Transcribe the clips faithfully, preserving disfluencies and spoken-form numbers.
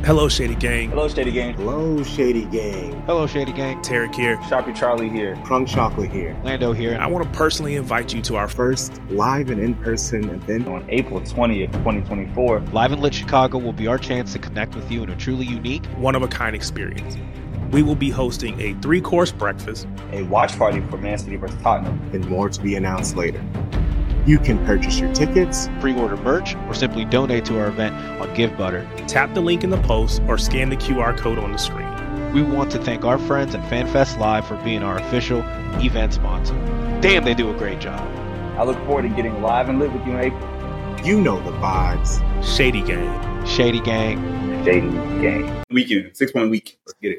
Hello, Shady Gang. Hello, Shady Gang. Hello, Shady Gang. Hello, Shady Gang. Tarek here. Sharpie Charlie here. Crunk Chocolate here. Lando here. I want to personally invite you to our first live and in-person event on April twentieth, twenty twenty-four. Live in Lit Chicago will be our chance to connect with you in a truly unique, one-of-a-kind experience. We will be hosting a three-course breakfast, a watch party for Man City versus Tottenham, and more to be announced later. You can purchase your tickets, pre-order merch, or simply donate to our event on GiveButter. Tap the link in the post or scan the Q R code on the screen. We want to thank our friends at FanFest Live for being our official event sponsor. Damn, they do a great job. I look forward to getting live and lit with you in April. You know the vibes. Shady Gang. Shady Gang. Shady Gang. Weekend. Six-point week. Let's get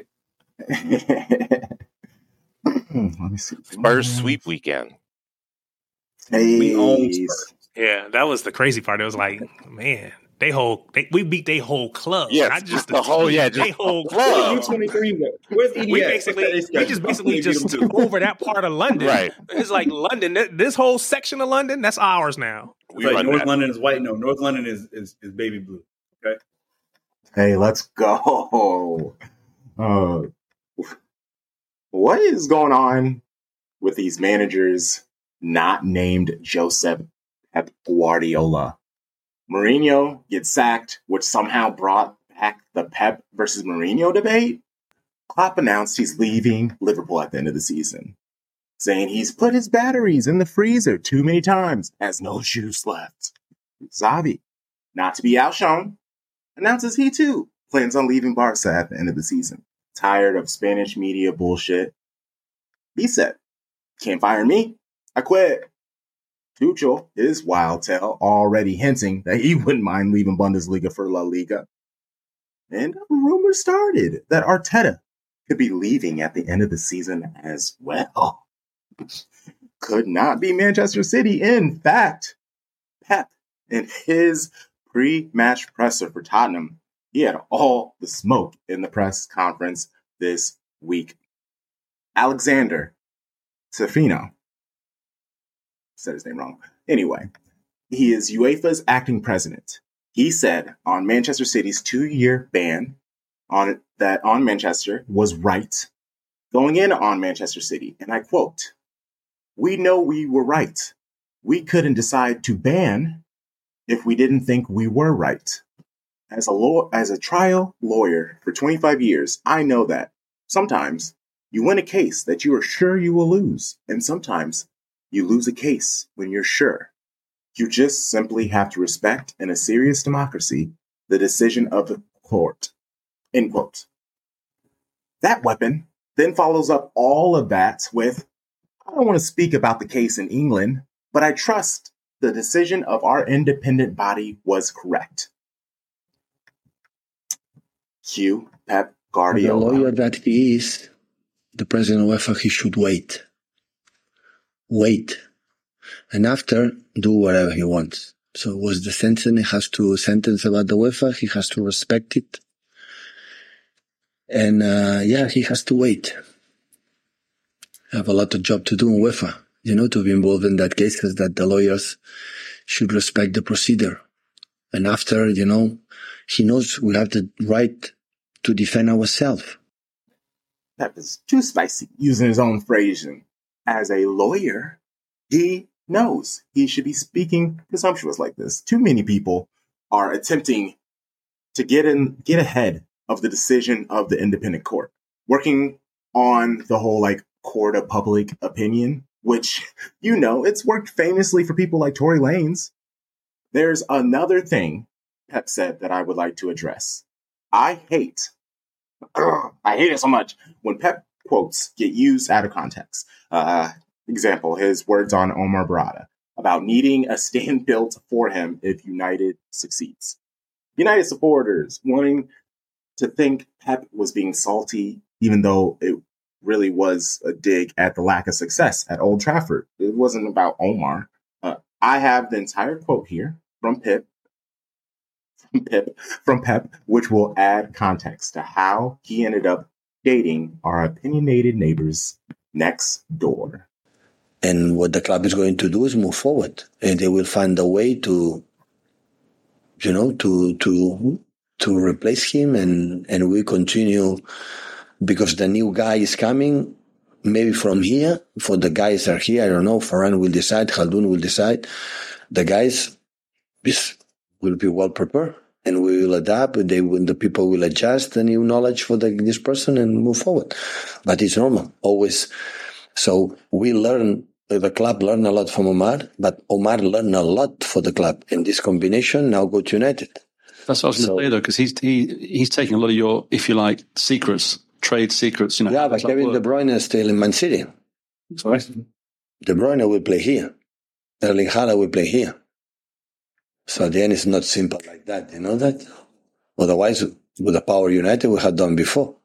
it. Let me see. Spurs sweep weekend. Hey. We own Spurs. Yeah, that was the crazy part. It was like, man, they whole they, we beat they whole club. Yeah, not just the, the whole team, yeah, they just whole club. club. U twenty-three. Where's E D? We basically we just basically just took over that part of London. Right. It's like London. This whole section of London, that's ours now. We like North that. London is white. No, North London is, is is baby blue. Okay. Hey, let's go. Uh, what is going on with these managers not named Josep Pep Guardiola? Mourinho gets sacked, which somehow brought back the Pep versus Mourinho debate. Klopp announced he's leaving Liverpool at the end of the season, saying he's put his batteries in the freezer too many times, has no juice left. Xavi, not to be outshone, announces he too plans on leaving Barca at the end of the season. Tired of Spanish media bullshit. He said, can't fire me. I quit. Tuchel, his wild tale, already hinting that he wouldn't mind leaving Bundesliga for La Liga. And a rumor started that Arteta could be leaving at the end of the season as well. Could not be Manchester City. In fact, Pep, in his pre-match presser for Tottenham, he had all the smoke in the press conference this week. Alexander Safino. Said his name wrong. Anyway, he is UEFA's acting president. He said on Manchester City's two-year ban on that on Manchester was right. Going in on Manchester City, and I quote, "We know we were right. We couldn't decide to ban if we didn't think we were right. As a law, as a trial lawyer for twenty-five years, I know that sometimes you win a case that you are sure you will lose, and sometimes you lose a case when you're sure. You just simply have to respect, in a serious democracy, the decision of the court." End quote. That weapon then follows up all of that with, I don't want to speak about the case in England, but I trust the decision of our independent body was correct. Cue Pep Guardiola. The lawyer that he is, the president of UEFA, he should wait. Wait. And after, do whatever he wants. So it was the sentence, he has to sentence about the UEFA, he has to respect it. And uh, yeah, he has to wait. Have a lot of job to do in UEFA, you know, to be involved in that case, because that the lawyers should respect the procedure. And after, you know, he knows we have the right to defend ourselves. Pep is too spicy, using his own phrasing. As a lawyer, he knows he should be speaking presumptuous like this. Too many people are attempting to get in, get ahead of the decision of the independent court, working on the whole like court of public opinion, which, you know, it's worked famously for people like Tory Lanez. There's another thing Pep said that I would like to address. I hate, ugh, I hate it so much when Pep quotes get used out of context. Uh, example, his words on Omar Barada about needing a stand built for him if United succeeds. United supporters wanting to think Pep was being salty, even though it really was a dig at the lack of success at Old Trafford. It wasn't about Omar. Uh, I have the entire quote here from Pep, from Pep, from Pep, which will add context to how he ended up dating our opinionated neighbors next door. And what the club is going to do is move forward, and they will find a way to, you know, to to to replace him, and, and we continue because the new guy is coming, maybe from here, for the guys are here, I don't know, Farhan will decide, Khaldoon will decide. The guys is, will be well prepared, and we will adapt, and they will, the people will adjust the new knowledge for the, this person and move forward. But it's normal, always. So we learn, the club learned a lot from Omar, but Omar learned a lot for the club. And this combination now go to United. That's what I was going to So- say, though, because he's, he, he's taking a lot of your, if you like, secrets, trade secrets. You know, Yeah, how but does that Kevin De work? Bruyne is still in Man City. Sorry? De Bruyne will play here. Erling Haaland will play here. So at the end, it's not simple like that. You know that? Otherwise, with the power United, we had done before.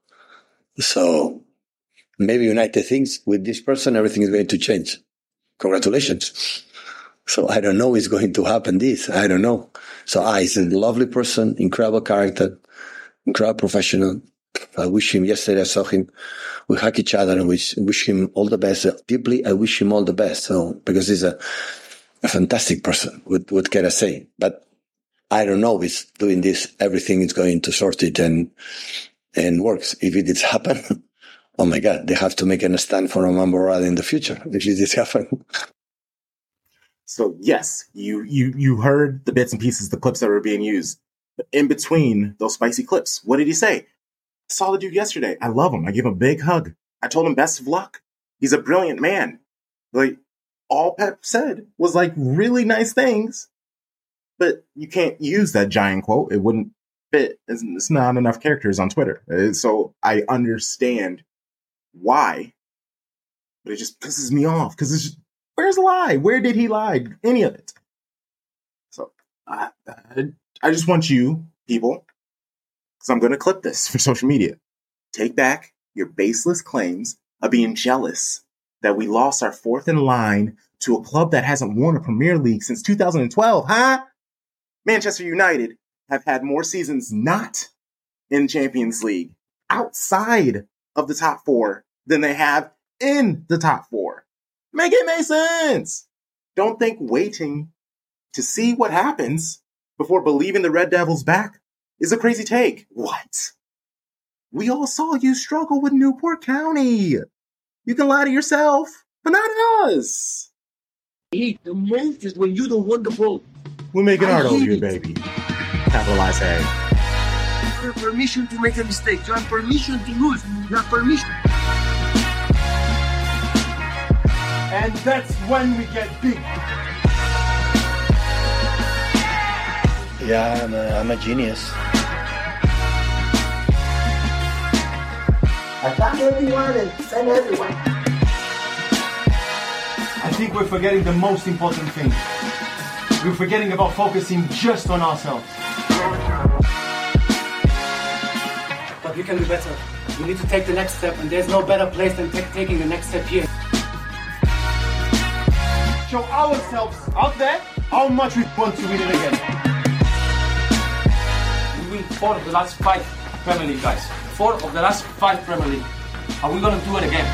So maybe United thinks with this person, everything is going to change. Congratulations. So I don't know what's going to happen this. I don't know. So ah, he's a lovely person, incredible character, incredible professional. I wish him, yesterday I saw him, we hug each other and wish, wish him all the best. Deeply, I wish him all the best. So, because he's a, a fantastic person. What, what can I say? But I don't know if doing this, everything is going to sort it and, and works. If it did happen, oh my God, they have to make a stand for Roman Borrada in the future. If it did happen. So yes, you you you heard the bits and pieces, the clips that were being used. But in between those spicy clips, what did he say? I saw the dude yesterday. I love him. I gave him a big hug. I told him best of luck. He's a brilliant man. Like, all Pep said was like really nice things, but you can't use that giant quote. It wouldn't fit. It's, it's not enough characters on Twitter. Uh, So I understand why, but it just pisses me off because it's just, where's the lie? Where did he lie? Any of it. So I, I, I just want you people, because I'm going to clip this for social media, take back your baseless claims of being jealous that we lost our fourth in line to a club that hasn't won a Premier League since two thousand twelve, huh? Manchester United have had more seasons not in Champions League outside of the top four than they have in the top four. Make it make sense. Don't think waiting to see what happens before believing the Red Devils back is a crazy take. What? We all saw you struggle with Newport County. You can lie to yourself, but not us. hate the most is when you don't want the ball. We're making I art over hate here, it. baby. Capitalize A. You have permission to make a mistake. You have permission to lose. You have permission. And that's when we get big. Yeah, I'm a, I'm a genius. Attack everyone and defend everyone. I think we're forgetting the most important thing. We're forgetting about focusing just on ourselves. But we can do better. We need to take the next step, and there's no better place than ta- taking the next step here. Show ourselves out there how much we want to win it again. We win four of the last five Premier League, guys. Four of the last five Premier League. Are we going to do it again?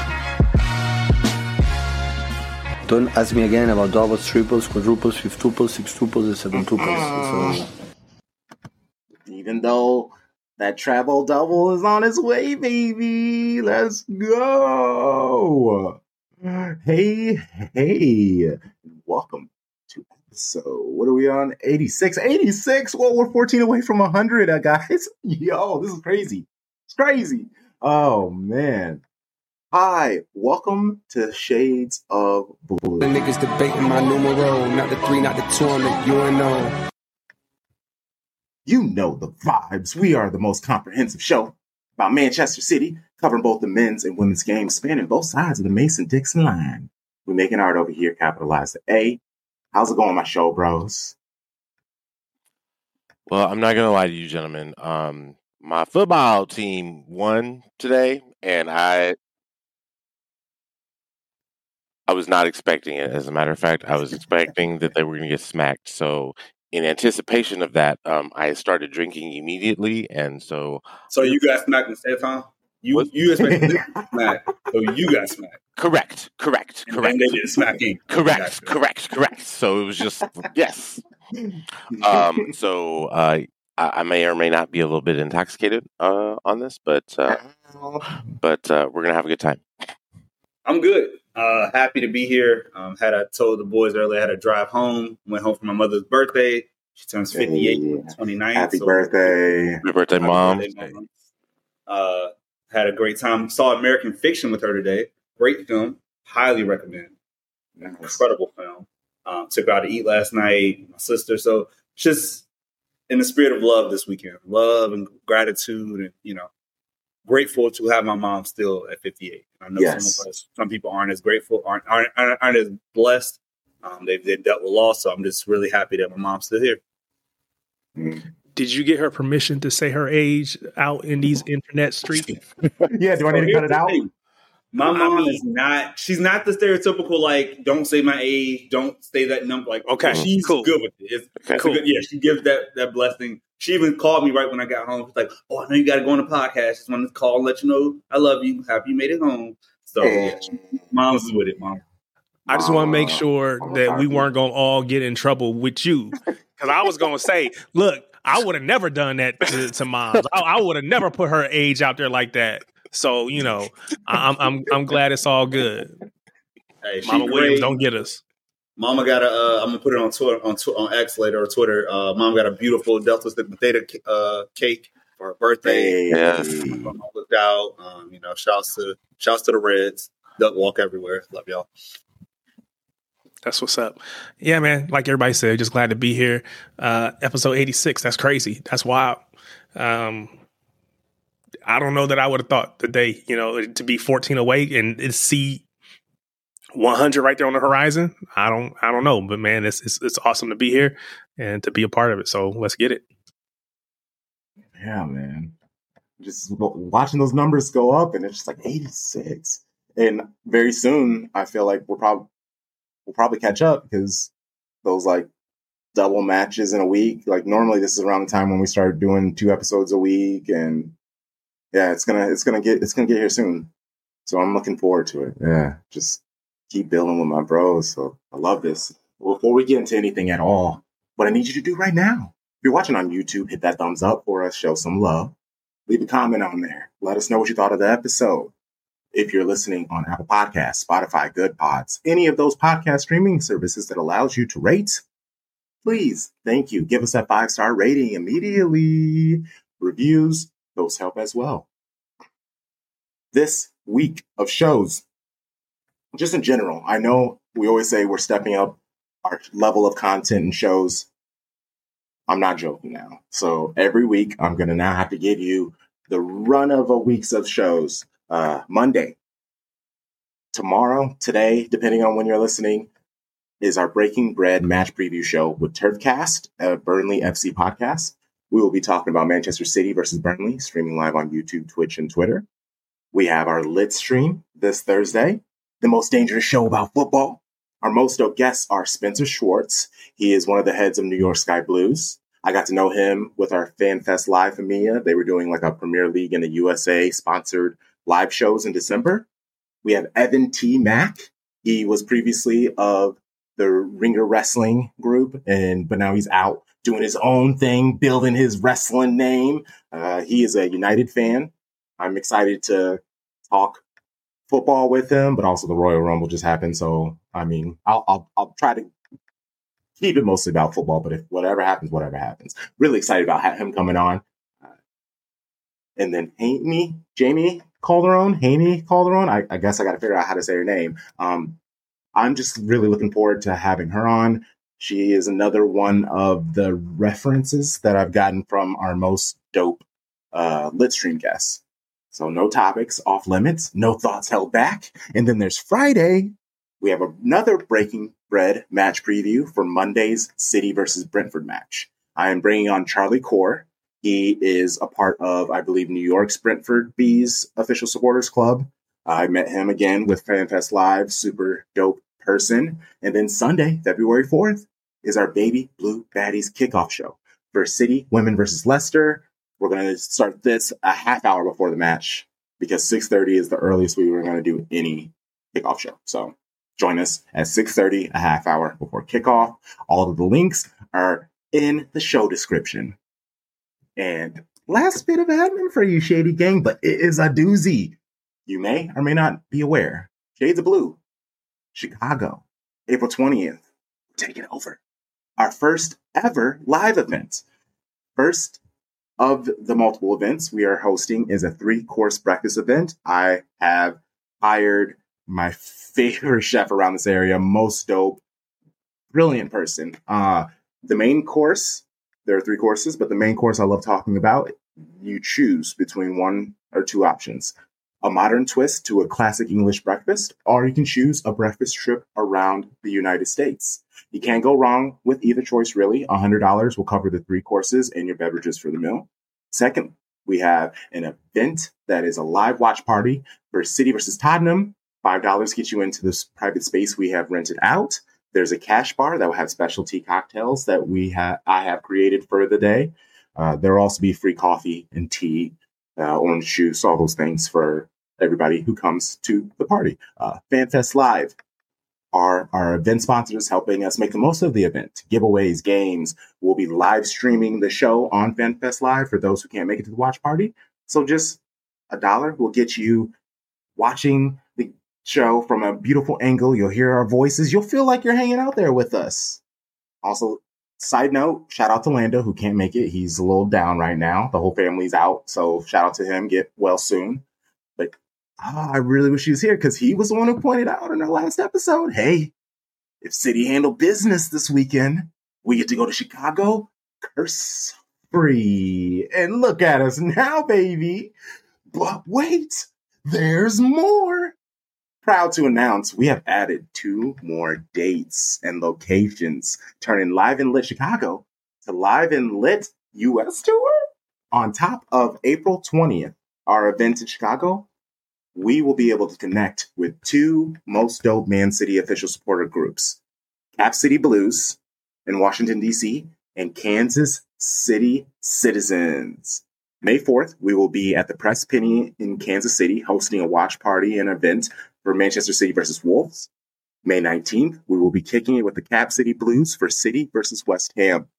Don't ask me again about doubles, triples, quadruples, fifth-tuples, six-tuples, and seven-tuples. So, Even though that travel double is on its way, baby. Let's go. Hey, hey. Welcome to episode, what are we on? eighty-six. eighty-six? Well, we're fourteen away from one hundred, uh, guys. Yo, this is crazy. It's crazy. Oh, man. Hi, welcome to Shades of Blue. The niggas debating my numero, not the three, not the two on the U N O. You know the vibes. We are the most comprehensive show about Manchester City, covering both the men's and women's games, spanning both sides of the Mason-Dixon line. We're making art over here, capitalized the A. How's it going, my show bros? Well, I'm not going to lie to you, gentlemen. Um, my football team won today, and I I was not expecting it. As a matter of fact, I was expecting that they were going to get smacked. So in anticipation of that, um, I started drinking immediately, and so... So you got smacked instead, huh? You What? you expected to get smacked, so you got smacked. Correct, correct, And correct. then they did smack you. Correct, Gotcha. correct, correct. So it was just, yes. Um, so uh, I, I may or may not be a little bit intoxicated uh, on this, but uh, but uh, we're gonna have a good time. I'm good. Uh, happy to be here. Um, had I told the boys earlier, I had to drive home. Went home for my mother's birthday. She turns fifty-eight Hey, on the twenty-ninth. happy so birthday. Happy birthday, happy mom. birthday, Mom. Uh, had a great time. Saw American Fiction with her today. Great film. Highly recommend. Incredible film. Um, took her out to eat last night. My sister. So just in the spirit of love this weekend. Love and gratitude, and you know, grateful to have my mom still at fifty-eight. I know Yes. some of us, some people aren't as grateful, aren't aren't, aren't, aren't as blessed. Um, they've, they've dealt with loss, so I'm just really happy that my mom's still here. Did you get her permission to say her age out in these internet streets? Yeah, do I need to cut it out? My I mom mean- is not. She's not the stereotypical like. Don't say my age. Don't say that number. Like, Okay, she's cool. good with it. It's, Okay. it's a good, yeah, she gives that that blessing. She even called me right when I got home. She's like, "Oh, I know you got to go on the podcast. Just wanted to call and let you know I love you. Happy you made it home." So yeah, she, mom's is with it, mom. I just want to make Uh, sure I'm that sorry. we weren't going to all get in trouble with you. Because I was going to say, look, I would have never done that to, to moms. I, I would have never put her age out there like that. So, you know, I, I'm I'm I'm glad it's all good. Hey, she Mama Williams, great. don't get us. Mama got a. Uh, I'm gonna put it on Twitter on tw- on X later or Twitter. Uh, Mom got a beautiful Delta stick potato uh, cake for her birthday. Hey. Yes. Mama looked out. Um, you know, shouts to shouts to the Reds. Duck walk everywhere. Love y'all. That's what's up. Yeah, man. Like everybody said, just glad to be here. Uh, episode eighty-six. That's crazy. That's wild. Um, I don't know that I would have thought the day, you know, to be fourteen away and, and see one hundred right there on the horizon. I don't, I don't know, but man, it's, it's it's awesome to be here and to be a part of it. So let's get it. Yeah, man. Just w- watching those numbers go up, and it's just like eighty-six. And very soon, I feel like we're probably we'll probably catch up because those like double matches in a week. Like normally, this is around the time when we start doing two episodes a week, and yeah, it's gonna it's gonna get it's gonna get here soon. So I'm looking forward to it. Yeah, just keep building with my bros. So I love this. Before we get into anything at all, what I need you to do right now, if you're watching on YouTube, hit that thumbs up for us, show some love. Leave a comment on there. Let us know what you thought of the episode. If you're listening on Apple Podcasts, Spotify, Good Pods, any of those podcast streaming services that allows you to rate, please, thank you. Give us that five-star rating immediately. Reviews, those help as well. This week of shows, just in general, I know we always say we're stepping up our level of content and shows. I'm not joking now. So every week, I'm going to now have to give you the run of a weeks of shows. Uh, Monday, tomorrow, today, depending on when you're listening, is our Breaking Bread match preview show with Turfcast, a Burnley F C podcast. We will be talking about Manchester City versus Burnley, streaming live on YouTube, Twitch, and Twitter. We have our Lit stream this Thursday, the most dangerous show about football. Our most dope guests are Spencer Schwartz. He is one of the heads of New York Sky Blues. I got to know him with our FanFest Live for Mia. They were doing like a Premier League in the U S A sponsored live shows in December. We have Evan T. Mack. He was previously of the Ringer Wrestling group, and but now he's out doing his own thing, building his wrestling name. Uh, he is a United fan. I'm excited to talk football with him, but also the Royal Rumble just happened. So, I mean, I'll, I'll, I'll try to keep it mostly about football, but if whatever happens, whatever happens. Really excited about ha- him coming on. Uh, and then Amy, Jamie Calderon, Amy Calderon. I, I guess I got to figure out how to say her name. Um, I'm just really looking forward to having her on. She is another one of the references that I've gotten from our most dope uh, Litstream guests. So no topics off limits, no thoughts held back. And then there's Friday. We have another Breaking Bread match preview for Monday's City versus Brentford match. I am bringing on Charlie Core. He is a part of, I believe, New York's Brentford Bees official supporters club. I met him again with FanFest Live, super dope person. And then Sunday, February fourth, is our Baby Blue Baddies kickoff show for City Women versus Leicester. We're going to start this a half hour before the match because six thirty is the earliest we were going to do any kickoff show. So join us at six thirty, a half hour before kickoff. All of the links are in the show description. And last bit of admin for you, Shady Gang, but it is a doozy. You may or may not be aware. Shades of Blue, Chicago, April twentieth. Take it over. Our first ever live event. First of the multiple events we are hosting is a three-course breakfast event. I have hired my favorite chef around this area, most dope, brilliant person. Uh, the main course, there are three courses, but the main course I love talking about, you choose between one or two options. A modern twist to a classic English breakfast, or you can choose a breakfast trip around the United States. You can't go wrong with either choice, really. one hundred dollars will cover the three courses and your beverages for the meal. Second, we have an event that is a live watch party for City versus Tottenham. five dollars gets you into this private space we have rented out. There's a cash bar that will have specialty cocktails that we have I have created for the day. Uh, there will also be free coffee and tea, uh, orange juice, all those things for everybody who comes to the party. Uh, FanFest Live are our event sponsors helping us make the most of the event. Giveaways, games. We'll be live streaming the show on FanFest Live for those who can't make it to the watch party. So just a dollar will get you watching the show from a beautiful angle. You'll hear our voices. You'll feel like you're hanging out there with us. Also, side note, shout out to Lando, who can't make it. He's a little down right now. The whole family's out. So shout out to him. Get well soon. But oh, I really wish he was here because he was the one who pointed out in our last episode, hey, if City handled business this weekend, we get to go to Chicago curse free. And look at us now, baby. But wait, there's more. Proud to announce we have added two more dates and locations, turning Live and Lit Chicago to Live and Lit U S Tour. On top of April twentieth, our event in Chicago, we will be able to connect with two most dope Man City official supporter groups, Cap City Blues in Washington, D C, and Kansas City Citizens. May fourth, we will be at the Press Penny in Kansas City hosting a watch party and event for Manchester City versus Wolves. May nineteenth, we will be kicking it with the Cap City Blues for City versus West Ham.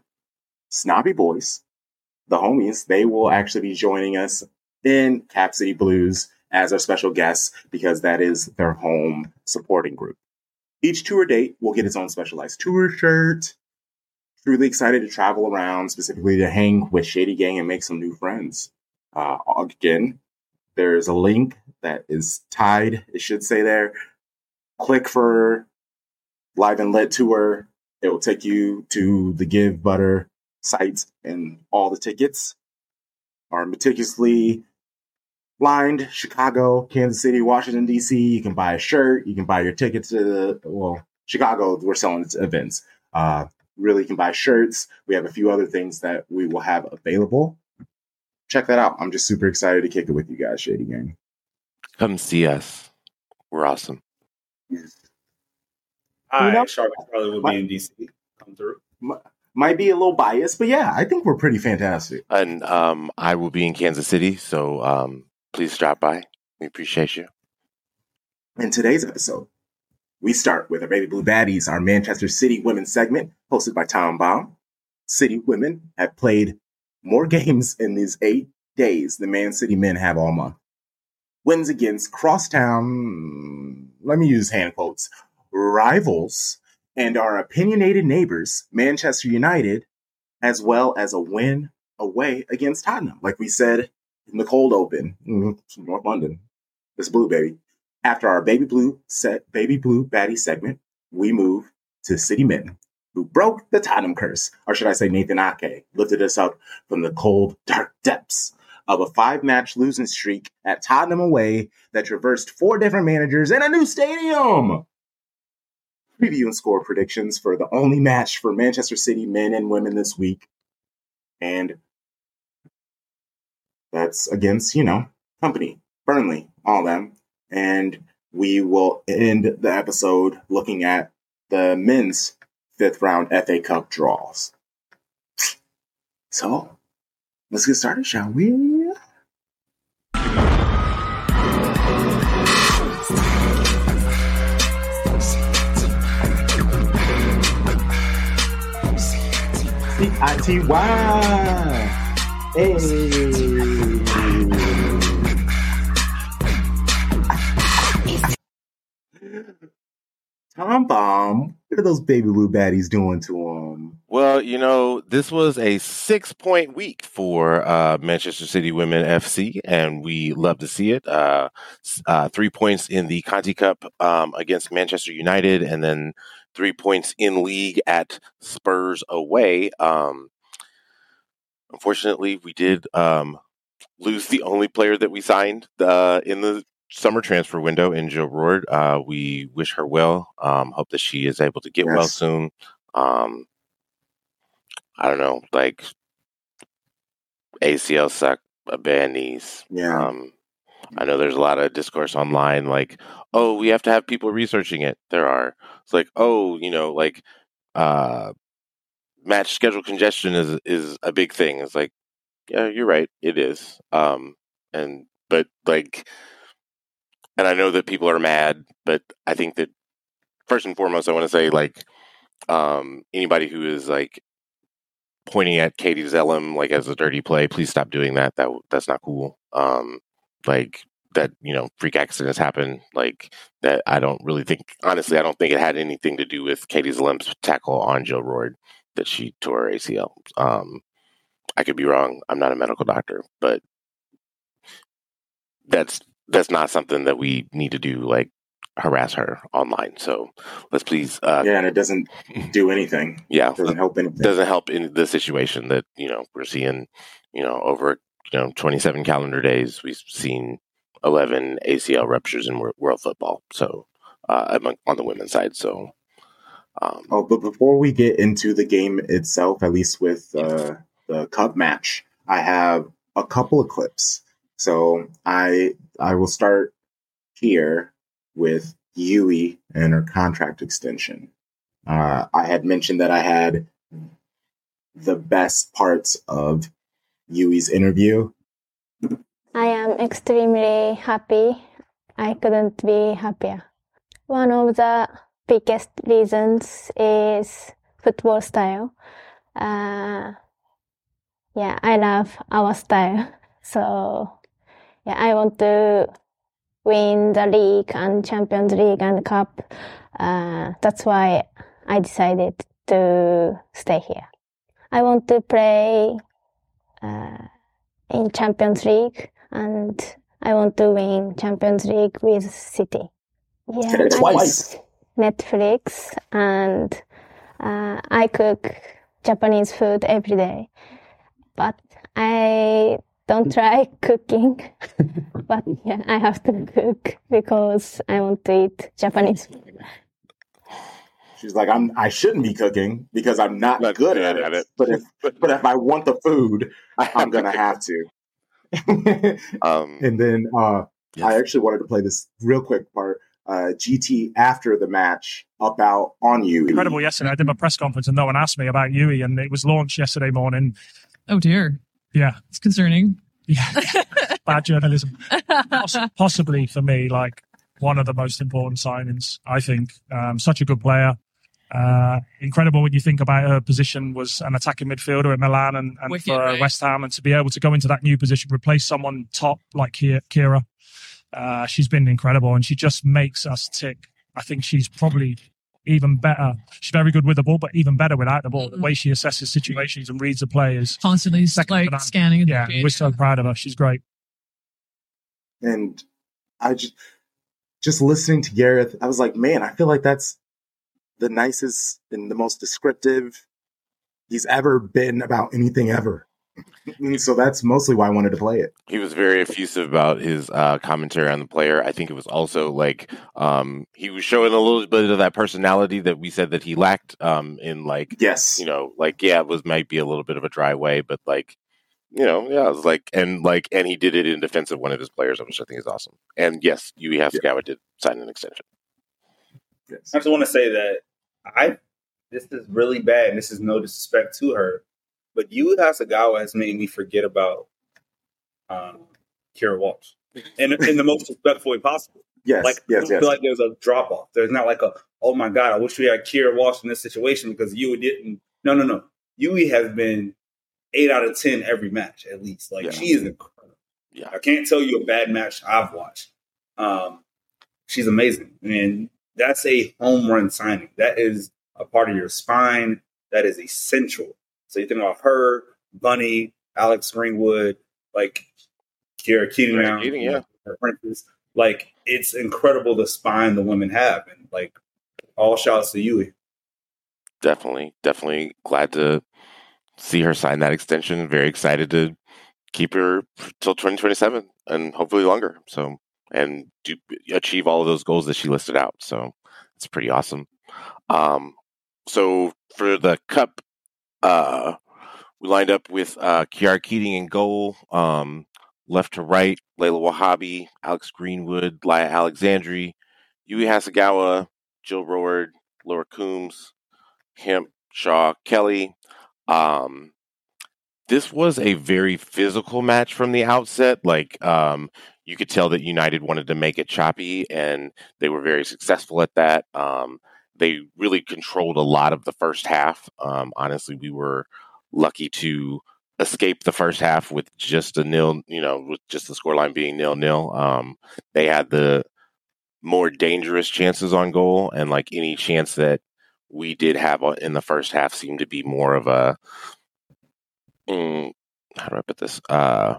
Snobby Boys, the homies, they will actually be joining us in Cap City Blues as our special guests because that is their home supporting group. Each tour date will get its own specialized tour shirt. Truly excited to travel around, specifically to hang with Shady Gang and make some new friends. Uh, again, there's a link that is tied, it should say there. Click for Live and Lit Tour. It will take you to the Give Butter site, and all the tickets are meticulously lined. Chicago, Kansas City, Washington, D C. You can buy a shirt. You can buy your tickets to the, well, Chicago, we're selling events. Uh, really can buy shirts. We have a few other things that we will have available. Check that out. I'm just super excited to kick it with you guys, Shady Gang. Come see us. We're awesome. Yes. Hi, You know- Charlotte probably will be in D C. Come through. Might be a little biased, but yeah, I think we're pretty fantastic. And um, I will be in Kansas City, so um, please drop by. We appreciate you. In today's episode, we start with our Baby Blue Baddies, our Manchester City Women's segment, hosted by Tom Baum. City women have played more games in these eight days than Man City men have all month. Wins against crosstown, let me use hand quotes, rivals, and our opinionated neighbors, Manchester United, as well as a win away against Tottenham. Like we said in the cold open, mm-hmm, North London, this blue baby. After our Baby Blue set, Baby Blue Baddie segment, we move to City Men, who broke the Tottenham curse, or should I say Nathan Ake, lifted us up from the cold, dark depths of a five-match losing streak at Tottenham away that traversed four different managers and a new stadium. Preview and score predictions for the only match for Manchester City men and women this week. And that's against, you know, Company, Burnley, all them. And we will end the episode looking at the men's fifth round F A Cup draws. So, let's get started, shall we? C I T Y. Hey. Tom Bomb, what are those baby blue baddies doing to him? Well, you know, this was a six-point week for uh, Manchester City Women F C, and we love to see it. Uh, uh, three points in the Conti Cup um, against Manchester United, and then three points in league at Spurs away. Um, unfortunately, we did um, lose the only player that we signed uh, in the summer transfer window in Jill Roord. Uh, we wish her well. Um, hope that she is able to get yes. well soon. Um, I don't know, like A C L suck, a bad knees. Yeah. Um, I know there's a lot of discourse online, like, oh, we have to have people researching it. There are. It's like, oh, you know, like uh, match schedule congestion is is a big thing. It's like, yeah, you're right, it is. Um, and but like. And I know that people are mad, but I think that first and foremost, I want to say, like, um, anybody who is like pointing at Katie Zellum like as a dirty play, please stop doing that. That that's not cool. Um, like that, you know, freak accidents happen. Like that, I don't really think. Honestly, I don't think it had anything to do with Katie Zellum's tackle on Jill Roord that she tore her A C L. Um, I could be wrong. I'm not a medical doctor, but that's. That's not something that we need to do, like harass her online. So let's please. Uh, yeah, and it doesn't do anything. Yeah, it doesn't help anything. Doesn't help in the situation that you know we're seeing. You know, over you know twenty-seven calendar days, we've seen eleven A C L ruptures in world football. So uh, on the women's side. So. Um, oh, but before we get into the game itself, at least with uh, the cup match, I have a couple of clips. So I I will start here with Yui and her contract extension. Uh, I had mentioned that I had the best parts of Yui's interview. I am extremely happy. I couldn't be happier. One of the biggest reasons is football style. Uh, yeah, I love our style. So... Yeah, I want to win the league and Champions League and Cup. Uh, that's why I decided to stay here. I want to play uh, in Champions League and I want to win Champions League with City. Yeah, twice. Netflix and uh, I cook Japanese food every day, but I don't try cooking, but yeah, I have to cook because I want to eat Japanese food. She's like, I'm. I shouldn't be cooking because I'm not, not good at it. it. But if but if I want the food, I'm gonna have to. um, and then uh, yes. I actually wanted to play this real quick part. Uh, G T after the match about on Yui. Incredible yesterday. I did my press conference and no one asked me about Yui, and it was launched yesterday morning. Oh dear. Yeah. It's concerning. Yeah. Bad journalism. Poss- possibly for me, like one of the most important signings, I think. Um, such a good player. Uh, incredible when you think about her position was an attacking midfielder at Milan and, and Wicked, for right? West Ham, and to be able to go into that new position, replace someone top like Kira. Uh, she's been incredible and she just makes us tick. I think she's probably even better. She's very good with the ball, but even better without the ball. Mm-hmm. The way she assesses situations and reads the players. Constantly like scanning. Yeah, we're so proud of her. She's great. And I just, just listening to Gareth, I was like, man, I feel like that's the nicest and the most descriptive he's ever been about anything ever. And so that's mostly why I wanted to play it. He was very effusive about his uh, commentary on the player. I think it was also like um, he was showing a little bit of that personality that we said that he lacked um, in like, yes, you know, like, yeah, it was might be a little bit of a dry way, but like, you know, yeah, it was like, and like, and he did it in defense of one of his players, which I think is awesome. And yes, Yui Hasegawa yeah. did sign an extension. Yes. I just want to say that I, this is really bad, and this is no disrespect to her, but Yui Hasegawa has made me forget about um, Kira Walsh in, in the most respectful way possible. Yes, like, yes, I don't yes. feel like there's a drop off. There's not like a, oh my God, I wish we had Kira Walsh in this situation because Yui didn't. No, no, no. Yui has been eight out of ten every match at least. Like yeah. she is incredible. Yeah, I can't tell you a bad match I've watched. Um, she's amazing, and that's a home run signing. That is a part of your spine. That is essential. So you think about her, Bunny, Alex Greenwood, like Kiera Keating now, Keating, yeah, her princess. Like it's incredible the spine the women have, and like all shouts to you. Definitely, definitely glad to see her sign that extension. Very excited to keep her till twenty twenty-seven and hopefully longer. So, and do achieve all of those goals that she listed out. So it's pretty awesome. Um, so for the cup, uh, we lined up with uh, Kiara Keating in goal. Um, left to right, Layla Wahhabi, Alex Greenwood, Laya Alexandri, Yui Hasegawa, Jill Roward, Laura Coombs, Hemp, Shaw, Kelly. Um, this was a very physical match from the outset. Like, um, you could tell that United wanted to make it choppy, and they were very successful at that. Um, they really controlled a lot of the first half. Um, honestly, we were lucky to escape the first half with just a nil, you know, with just the scoreline being nil nil. Um, they had the more dangerous chances on goal, and like any chance that we did have in the first half seemed to be more of a, mm, how do I put this? Uh,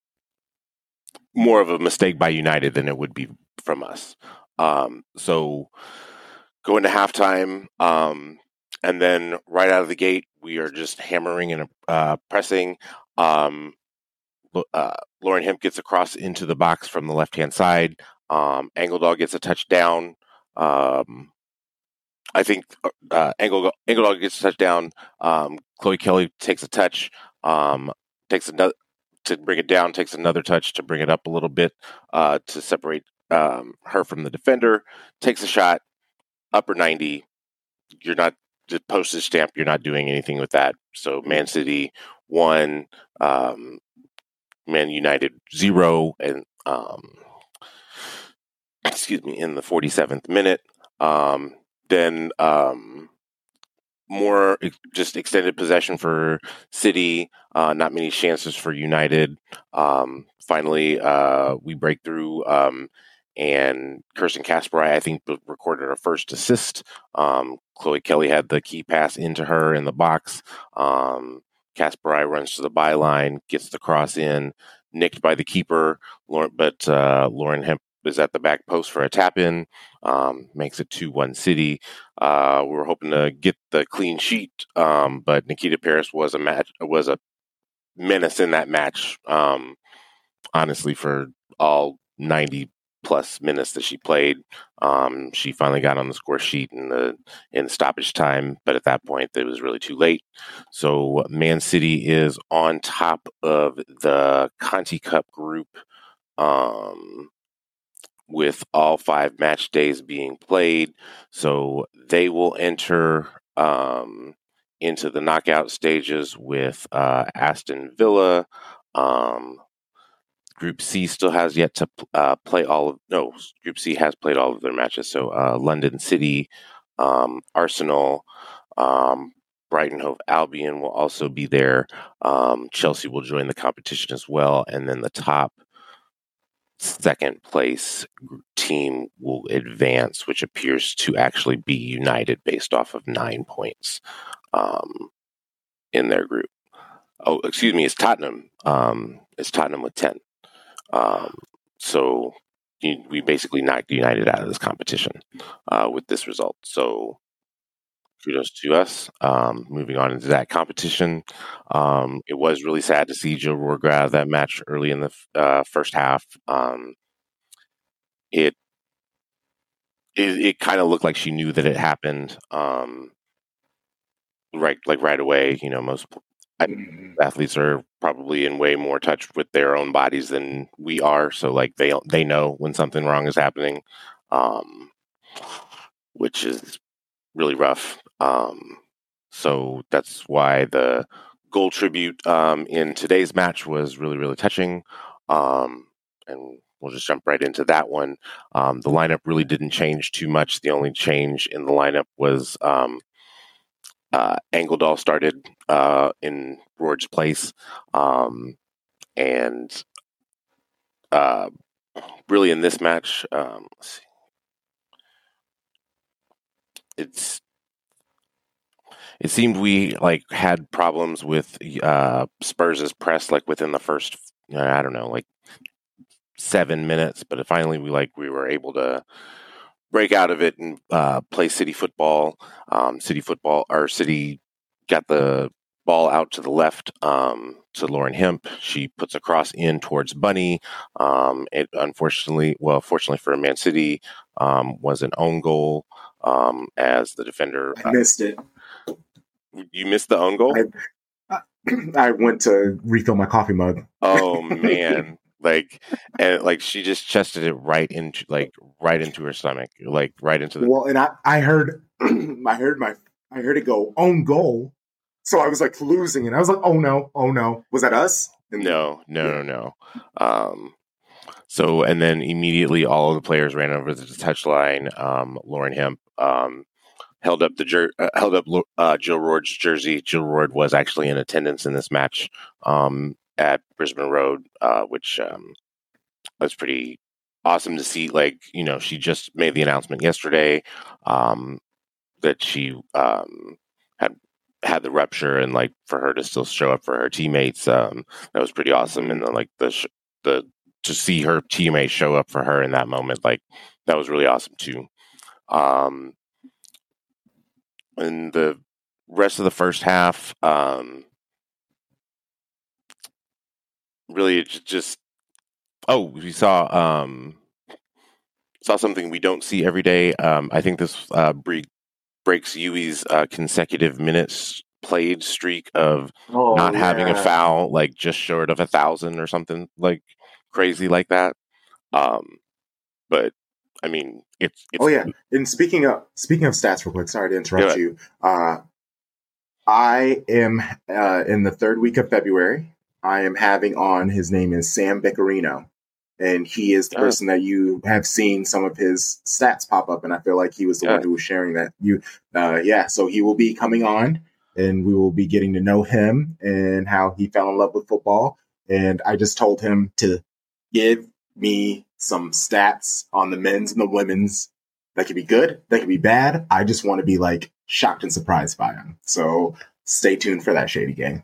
more of a mistake by United than it would be from us. Um, so going to halftime, um, and then right out of the gate, we are just hammering and uh, pressing. Um, uh, Lauren Hemp gets across into the box from the left-hand side. Um, Angledal gets a touchdown. Um, I think uh, Angle Angledal gets a touchdown. Um, Chloe Kelly takes a touch, um, takes another to bring it down, takes another touch to bring it up a little bit uh, to separate um, her from the defender. Takes a shot, upper ninety. You're not the postage stamp. You're not doing anything with that. So Man City one, um, Man United zero, and um, excuse me, in the forty-seventh minute. Um, Then um, more ex- just extended possession for City, uh, not many chances for United. Um, finally, uh, we break through, um, and Kirsten Kasperai, I think, recorded her first assist. Um, Chloe Kelly had the key pass into her in the box. Um, Kasperai runs to the byline, gets the cross in, nicked by the keeper, Lauren, but uh, Lauren Hemp is at the back post for a tap in, um, makes it two one City. Uh, we were hoping to get the clean sheet, um, but Nikita Paris was a match was a menace in that match. Um, honestly, for all ninety plus minutes that she played, um, she finally got on the score sheet in the in stoppage time, but at that point it was really too late. So Man City is on top of the Conti Cup group. Um, with all five match days being played. So they will enter um, into the knockout stages with uh, Aston Villa. Um, Group C still has yet to uh, play all of, no, Group C has played all of their matches. So uh, London City, um, Arsenal, um, Brighton Hove Albion will also be there. Um, Chelsea will join the competition as well. And then the top second place team will advance, which appears to actually be United based off of nine points um, in their group. Oh, excuse me, it's Tottenham. Um, it's Tottenham with ten. Um, so you, we basically knocked United out of this competition uh, with this result. So kudos to us. Um, moving on into that competition, um, it was really sad to see Jill Rourke out of that match early in the uh, first half. Um, it it, it kind of looked like she knew that it happened, um, right, like right away. You know, most athletes are probably in way more touch with their own bodies than we are, so like they they know when something wrong is happening, um, which is really rough. Um, so that's why the goal tribute um, in today's match was really, really touching. Um, and we'll just jump right into that one. Um, the lineup really didn't change too much. The only change in the lineup was um, uh, Engledahl started uh, in Rourke's place, um, and uh, really in this match, um, let's see. It's it seemed we like had problems with uh, Spurs' press like within the first uh, I don't know like seven minutes, but finally we like we were able to break out of it and uh, play City football. Um, City football, our City got the ball out to the left um, to Lauren Hemp. She puts a cross in towards Bunny. Um, it unfortunately, well, fortunately for Man City, um, was an own goal um, as the defender. I missed it. Uh, you missed the own goal? I, I went to refill my coffee mug. Oh, man. Like and like she just chested it right into like right into her stomach, like right into the. Well, and I, I heard, I heard my, I heard it go own goal, so I was like losing, and I was like, oh no, oh no, was that us? And no, no, no, no. Um, so and then immediately all of the players ran over to the touchline. Um, Lauren Hemp um, held up the jer- uh, held up uh, Jill Roard's jersey. Jill Roard was actually in attendance in this match. Um, at Brisbane Road, uh, which um, was pretty awesome to see. Like, you know, she just made the announcement yesterday um, that she um, had had the rupture, and like for her to still show up for her teammates, um, that was pretty awesome. And then like the sh- the to see her teammates show up for her in that moment, like that was really awesome too. Um, and the rest of the first half. Um, Really, it's just oh, we saw um, saw something we don't see every day. Um, I think this uh, bre- breaks Yui's uh, consecutive minutes played streak of oh, not yeah. having a foul, like just short of a thousand or something like crazy like that. Um, but I mean, it's, it's oh yeah. And speaking of speaking of stats, real quick. Sorry to interrupt you. Uh, I am uh, in the third week of February. I am having on, his name is Sam Beccarino, and he is the oh. person that you have seen some of his stats pop up, and I feel like he was the yeah. one who was sharing that. You, uh, yeah, so he will be coming on, and we will be getting to know him and how he fell in love with football, and I just told him to give me some stats on the men's and the women's. That could be good, that could be bad. I just want to be, like, shocked and surprised by him, so stay tuned for that, Shady Gang.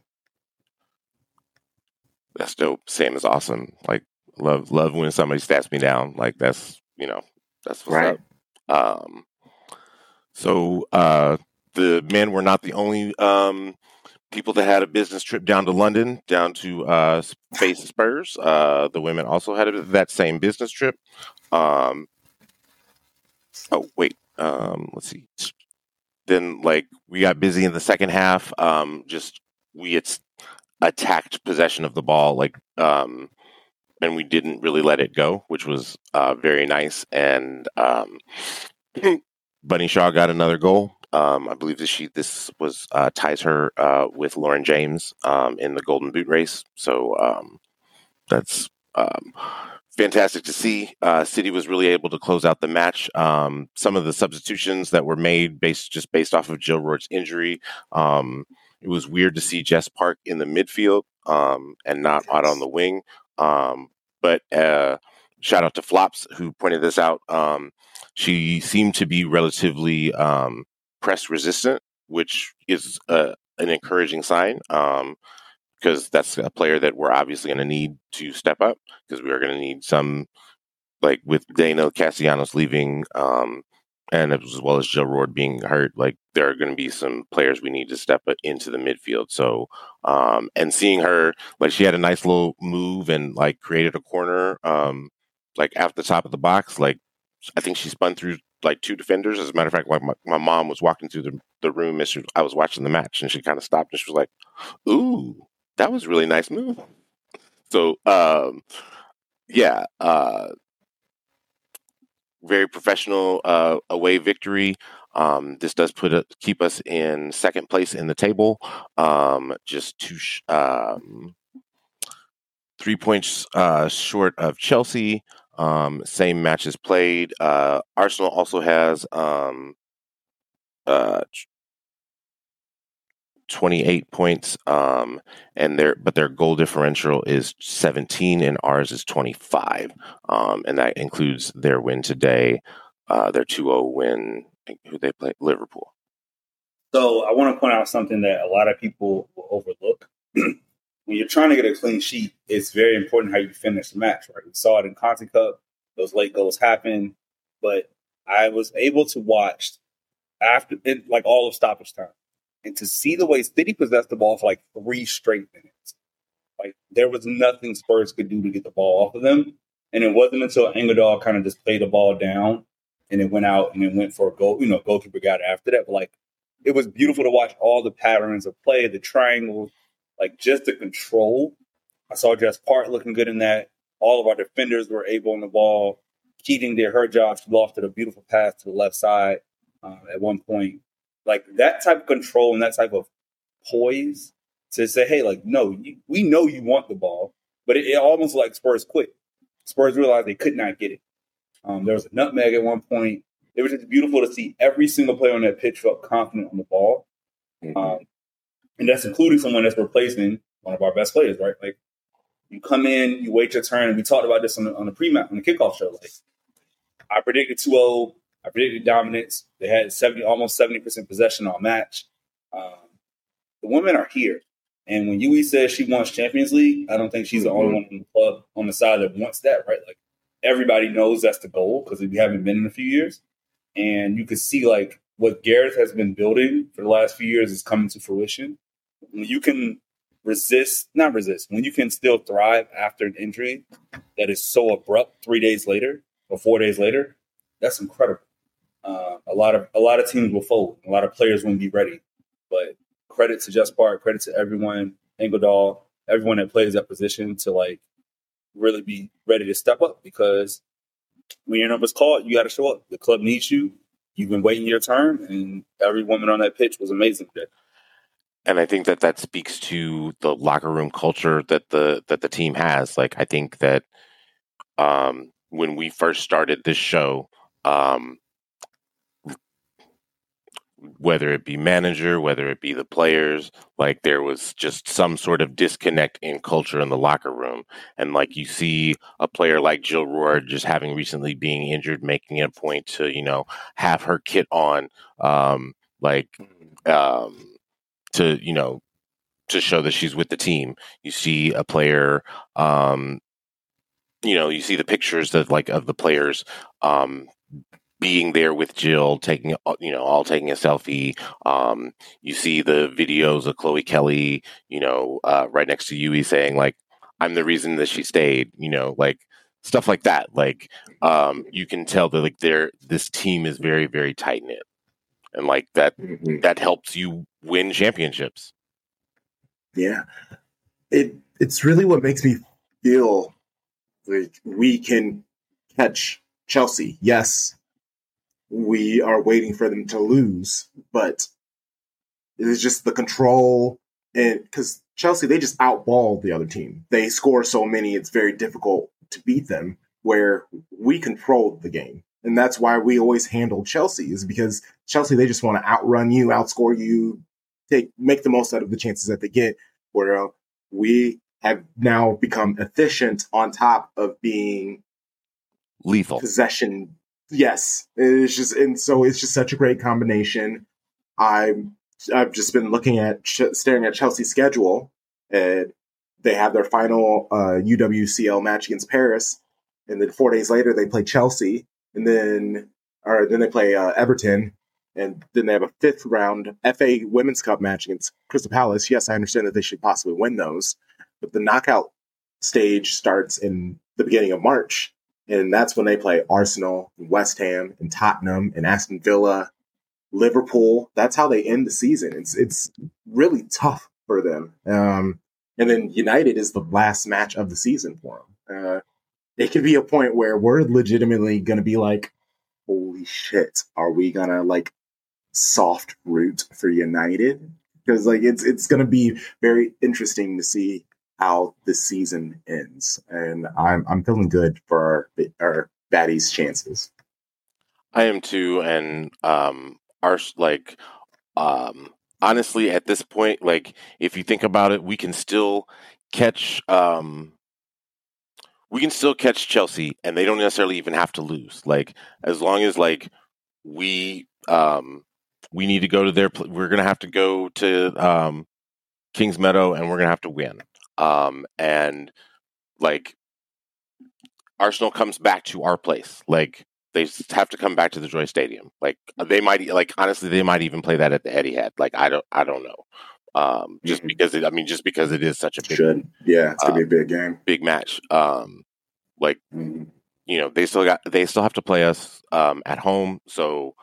That's dope. Sam is awesome. Like love, love when somebody stats me down. Like that's you know that's what's right. up. Um, so uh, the men were not the only um, people that had a business trip down to London, down to uh, face Spurs. Uh, the women also had a, that same business trip. Um, oh wait, um, let's see. Then like we got busy in the second half. Um, just we had. attacked possession of the ball, like, um, and we didn't really let it go, which was uh, very nice. And um, Bunny Shaw got another goal. Um, I believe this she this was uh, ties her uh, with Lauren James um, in the Golden Boot race. So um, that's um, fantastic to see. Uh, City was really able to close out the match. Um, some of the substitutions that were made based just based off of Jill Roard's injury. Um, It was weird to see Jess Park in the midfield um, and not out on the wing. Um, but uh, shout out to Flops, who pointed this out. Um, she seemed to be relatively um, press resistant, which is uh, an encouraging sign um, because that's a player that we're obviously going to need to step up because we are going to need some, like with Dana Castellanos leaving um, and as well as Jill Roard being hurt, like there are going to be some players we need to step into the midfield. So, um, and seeing her, like she had a nice little move and like created a corner, um, like at the top of the box. Like I think she spun through like two defenders. As a matter of fact, like my, my mom was walking through the, the room as she, I was watching the match, and she kind of stopped and she was like, "Ooh, that was a really nice move." So, um, yeah, uh, very professional uh, away victory. Um, this does put a, keep us in second place in the table, um, just two, sh- um, three points uh, short of Chelsea. Um, same matches played. Uh, Arsenal also has um, uh, twenty-eight points, um, and their but their goal differential is seventeen, and ours is twenty-five, um, and that includes their win today, uh, their two oh win. Who they play? Liverpool. So I want to point out something that a lot of people will overlook. When you're trying to get a clean sheet, it's very important how you finish the match, right? We saw it in Conti Cup. Those late goals happen. But I was able to watch after it, like all of stoppage time. And to see the way City possessed the ball for like three straight minutes. Like there was nothing Spurs could do to get the ball off of them. And it wasn't until Engdahl kind of just played the ball down and it went out and it went for a goal, you know, goalkeeper got it after that. But like it was beautiful to watch all the patterns of play, the triangles, like just the control. I saw Jess Park looking good in that. All of our defenders were able on the ball. Keating did her job. She lofted a beautiful pass to the left side uh, at one point. Like that type of control and that type of poise to say, hey, like, no, you, we know you want the ball, but it, it almost like Spurs quit. Spurs realized they could not get it. Um, there was a nutmeg at one point. It was just beautiful to see every single player on that pitch felt confident on the ball. Mm-hmm. Um, and that's including someone that's replacing one of our best players, right? Like you come in, you wait your turn. And we talked about this on the, on the pre-match, on the kickoff show. Like I predicted two oh. I predicted dominance. They had seventy, almost seventy percent possession all match. Um, the women are here. And when Yui says she wants Champions League, I don't think she's the only one in the club on the side that wants that, right? Like everybody knows that's the goal because we haven't been in a few years. And you can see like what Gareth has been building for the last few years is coming to fruition. When you can resist, not resist, when you can still thrive after an injury that is so abrupt three days later or four days later, that's incredible. Uh, a lot of a lot of teams will fold. A lot of players won't be ready. But credit to Jess Park, credit to everyone, Engdahl, everyone that plays that position to like really be ready to step up because when your number's called, you got to show up. The club needs you. You've been waiting your turn, and every woman on that pitch was amazing today. And I think that that speaks to the locker room culture that the that the team has. Like I think that um, when we first started this show. Um, whether it be manager, whether it be the players, like there was just some sort of disconnect in culture in the locker room. And like you see a player like Jill Roord just having recently being injured, making it a point to, you know, have her kit on, um, like um, to, you know, to show that she's with the team. You see a player, um, you know, you see the pictures of like of the players, um, being there with Jill, taking, you know, all taking a selfie. Um, you see the videos of Chloe Kelly, you know, uh, right next to Yui saying like, I'm the reason that she stayed, you know, like stuff like that. Like, um, you can tell that like they're, this team is very, very tight knit and like that, mm-hmm. that helps you win championships. Yeah. It, it's really what makes me feel like we can catch Chelsea. Yes. We are waiting for them to lose, but it's just the control. And because Chelsea, they just outball the other team. They score so many, it's very difficult to beat them, where we controlled the game. And that's why we always handle Chelsea, is because Chelsea, they just want to outrun you, outscore you, take make the most out of the chances that they get, where uh, we have now become efficient on top of being lethal. Possession. Yes, it's just, and so it's just such a great combination. I'm, I've just been looking at, staring at Chelsea's schedule, and they have their final uh, U W C L match against Paris, and then four days later they play Chelsea, and then, or then they play uh, Everton, and then they have a fifth round F A Women's Cup match against Crystal Palace. Yes, I understand that they should possibly win those, but the knockout stage starts in the beginning of March. And that's when they play Arsenal, and West Ham, and Tottenham, and Aston Villa, Liverpool. That's how they end the season. It's it's really tough for them. Um, and then United is the last match of the season for them. Uh, it could be a point where we're legitimately going to be like, holy shit, are we going to like soft root for United? Because like it's it's going to be very interesting to see how the season ends, and I'm I'm feeling good for our, our baddies' chances. I am too, and um, our like um, honestly, at this point, like if you think about it, we can still catch um, we can still catch Chelsea, and they don't necessarily even have to lose. Like as long as like we um, we need to go to their, pl- we're gonna have to go to um, Kings Meadow, and we're gonna have to win. Um, and like Arsenal comes back to our place, like. They have to come back to the Joy Stadium. Like they might, like honestly, they might even play that at the Etihad. Like I don't, I don't know. Um, just mm-hmm. because it, I mean, just because it is such a big, Should. yeah, it's gonna uh, be a big game, big match. Um, like mm-hmm. you know, they still got, they still have to play us um, at home. So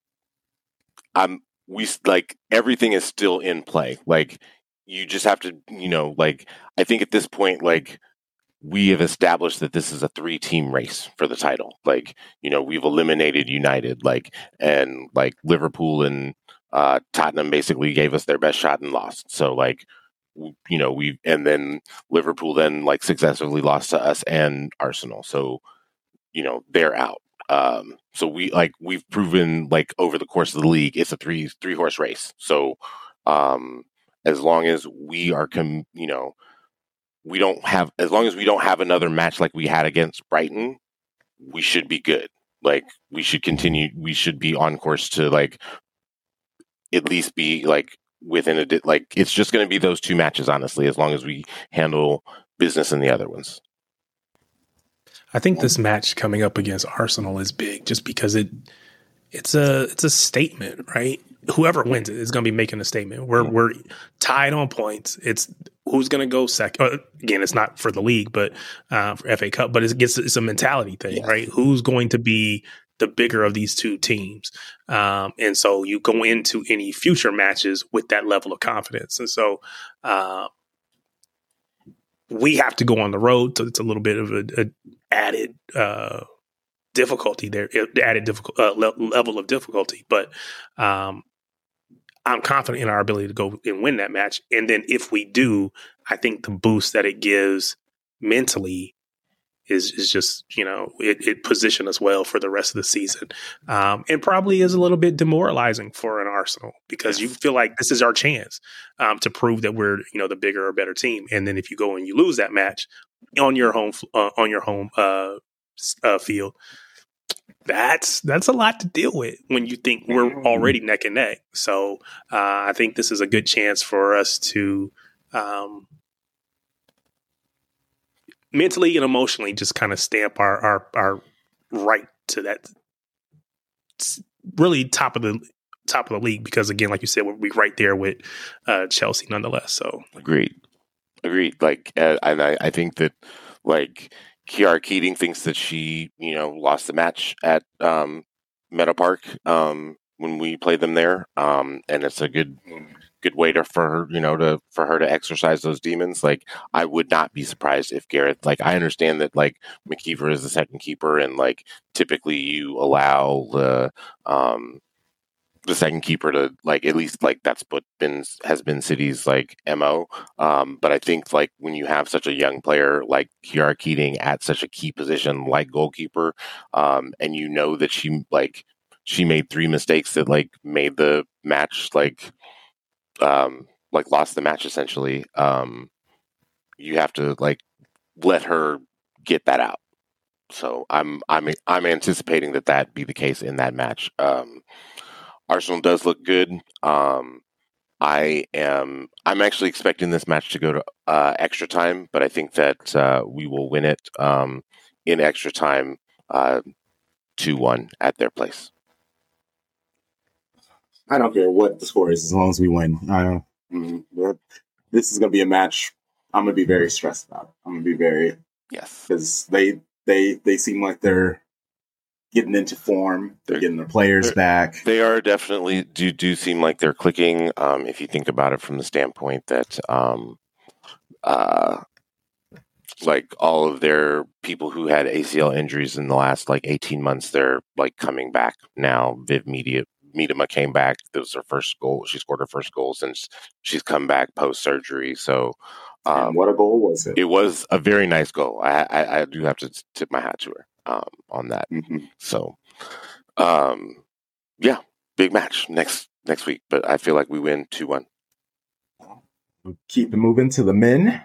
I'm, we like everything is still in play. Like you just have to, you know, like I think at this point, like. We have established that this is a three-team race for the title. Like, you know, we've eliminated United, like, and like Liverpool and uh, Tottenham basically gave us their best shot and lost. So, like, you know, we and then Liverpool then like successively lost to us and Arsenal. So, you know, they're out. Um, so we like we've proven like over the course of the league, it's a three three horse race. So, um, as long as we are, com- you know. We don't have, as long as we don't have another match like we had against Brighton, we should be good. Like we should continue, we should be on course to like at least be like within a, like it's just going to be those two matches, honestly, as long as we handle business in the other ones. I think this match coming up against Arsenal is big just because it it's a it's a statement, right? Whoever wins it is going to be making a statement. We're we're tied on points. It's who's going to go second. Uh, again, it's not for the league, but uh, for F A Cup. But it's, it's, it's a mentality thing, yes. right? Who's going to be the bigger of these two teams? Um, and so you go into any future matches with that level of confidence. And so uh, we have to go on the road. So it's a little bit of a, a added uh, difficulty there, added difficult uh, le- level of difficulty. But um, I'm confident in our ability to go and win that match. And then if we do, I think the boost that it gives mentally is is just, you know, it, it positions us well for the rest of the season. Um, and probably is a little bit demoralizing for an Arsenal because you feel like this is our chance um, to prove that we're, you know, the bigger or better team. And then if you go and you lose that match on your home, uh, on your home uh, uh, field, That's that's a lot to deal with when you think we're already neck and neck. So uh, I think this is a good chance for us to um, mentally and emotionally just kind of stamp our, our our right to that really top of the top of the league. Because again, like you said, we'll be right there with uh, Chelsea nonetheless. So agreed, agreed. Like, uh, and I, I think that like. Kiara Keating thinks that she, you know, lost the match at um, Meadow Park um, when we played them there, um, and it's a good, good way to for her, you know, to for her to exercise those demons. Like, I would not be surprised if Gareth. Like, I understand that like McKeever is the second keeper, and like typically you allow the um, the second keeper to like at least like that's what been has been City's like M O. Um, but I think like when you have such a young player like Kiara Keating at such a key position like goalkeeper, um, and you know that she like she made three mistakes that like made the match like um, like lost the match essentially. Um, you have to like let her get that out. So I'm I'm I'm anticipating that that be the case in that match. Um, Arsenal does look good. Um, I am. I'm actually expecting this match to go to uh, extra time, but I think that uh, we will win it um, in extra time, uh, two one at their place. I don't care what the score is as long as we win. I don't. Mm-hmm. This is going to be a match. I'm going to be very stressed about it. I'm going to be very yes because they they they seem like they're. Getting into form, they're getting their players back. They are definitely do do seem like they're clicking. Um, if you think about it from the standpoint that, um, uh, like all of their people who had A C L injuries in the last like eighteen months, they're like coming back now. Viv Media Miedema came back. That was her first goal. She scored her first goal since she's come back post surgery. So, um, and what a goal was it? It was a very nice goal. I I, I do have to tip my hat to her. Um, on that. Mm-hmm. So, um, yeah, big match next next week, but I feel like we win two one. We'll keep it moving to the men.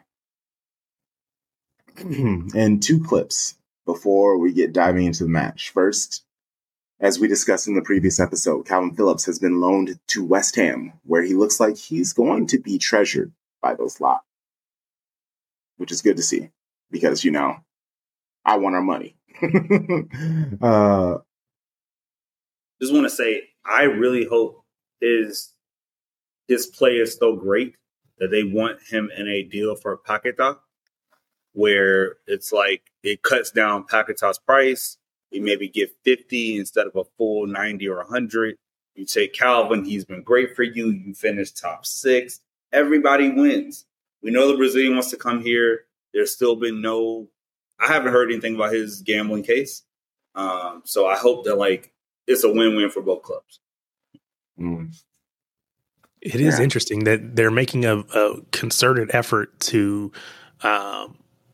And two clips before we get diving into the match. First, as we discussed in the previous episode, Calvin Phillips has been loaned to West Ham, where he looks like he's going to be treasured by those lot, which is good to see because, you know, I want our money. uh, Just want to say, I really hope his his play is so great that they want him in a deal for Paquetá, where it's like it cuts down Paquetá's price. You maybe give fifty instead of a full ninety or one hundred. You take Calvin, he's been great for you. You finish top six. Everybody wins. We know the Brazilian wants to come here. There's still been no, I haven't heard anything about his gambling case. Um, so I hope that like it's a win-win for both clubs. Mm. It is Yeah. interesting that they're making a, a concerted effort to um,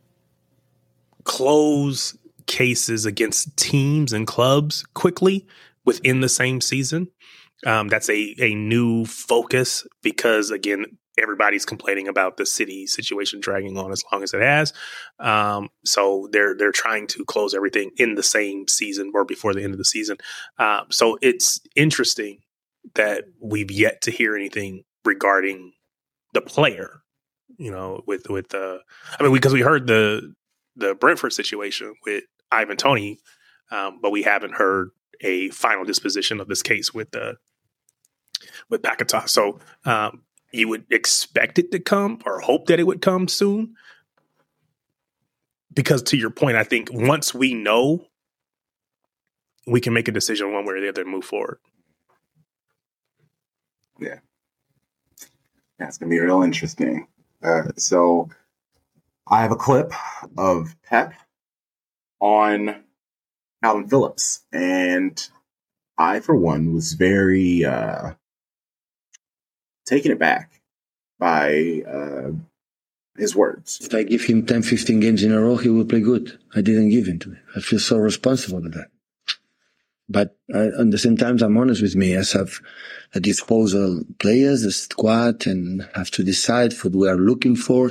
close cases against teams and clubs quickly within the same season. Um, that's a, a new focus because, again, everybody's complaining about the City situation dragging on as long as it has. Um, so they're they're trying to close everything in the same season or before the end of the season. Uh, so it's interesting that we've yet to hear anything regarding the player, you know, with, with, uh, I mean, because we heard the, the Brentford situation with Ivan Toney, um, but we haven't heard a final disposition of this case with, uh, with Paquetá. So, um, you would expect it to come or hope that it would come soon. Because to your point, I think once we know, we can make a decision one way or the other and move forward. Yeah. That's going to be real interesting. Uh, so I have a clip of Pep on Calvin Phillips. And I, for one, was very uh, taken aback by uh, his words. If I give him ten, fifteen games in a row, he will play good. I didn't give him to me. I feel so responsible for that. But uh, at the same time, I'm honest with me. I have a disposal players, a squad, and have to decide what we are looking for,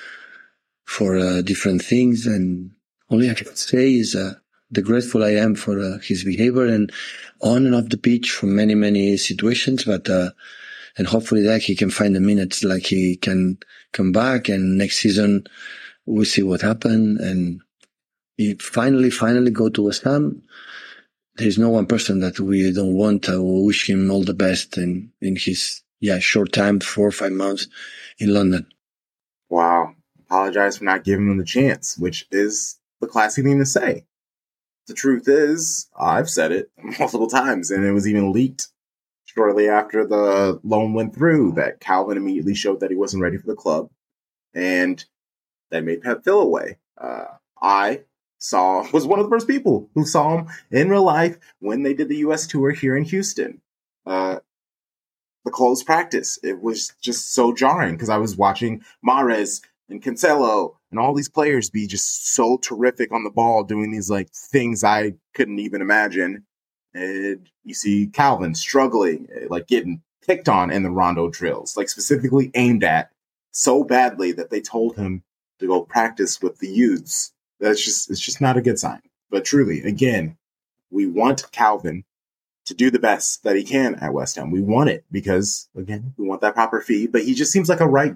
for uh, different things. And only I can say is uh, the grateful I am for uh, his behavior and on and off the pitch from many, many situations. But uh, and hopefully that he can find the minutes, like he can come back. And next season we'll see what happens. And he finally, finally go to West Ham. There's no one person that we don't want. I will wish him all the best in, in his, yeah, short time, four or five months in London. Wow. Apologize for not giving him the chance, which is the classy thing to say. The truth is, I've said it multiple times, and it was even leaked shortly after the loan went through that Calvin immediately showed that he wasn't ready for the club, and that made Pep feel away. Uh, I saw was one of the first people who saw him in real life when they did the U S tour here in Houston. Uh, the closed practice. It was just so jarring because I was watching Mahrez and Cancelo and all these players be just so terrific on the ball, doing these like things I couldn't even imagine. And you see Calvin struggling, like getting picked on in the rondo drills, like specifically aimed at so badly that they told him to go practice with the youths. That's just, it's just not a good sign. But truly, again, we want Calvin to do the best that he can at West Ham. We want it because, again, we want that proper fee. But he just seems like a right,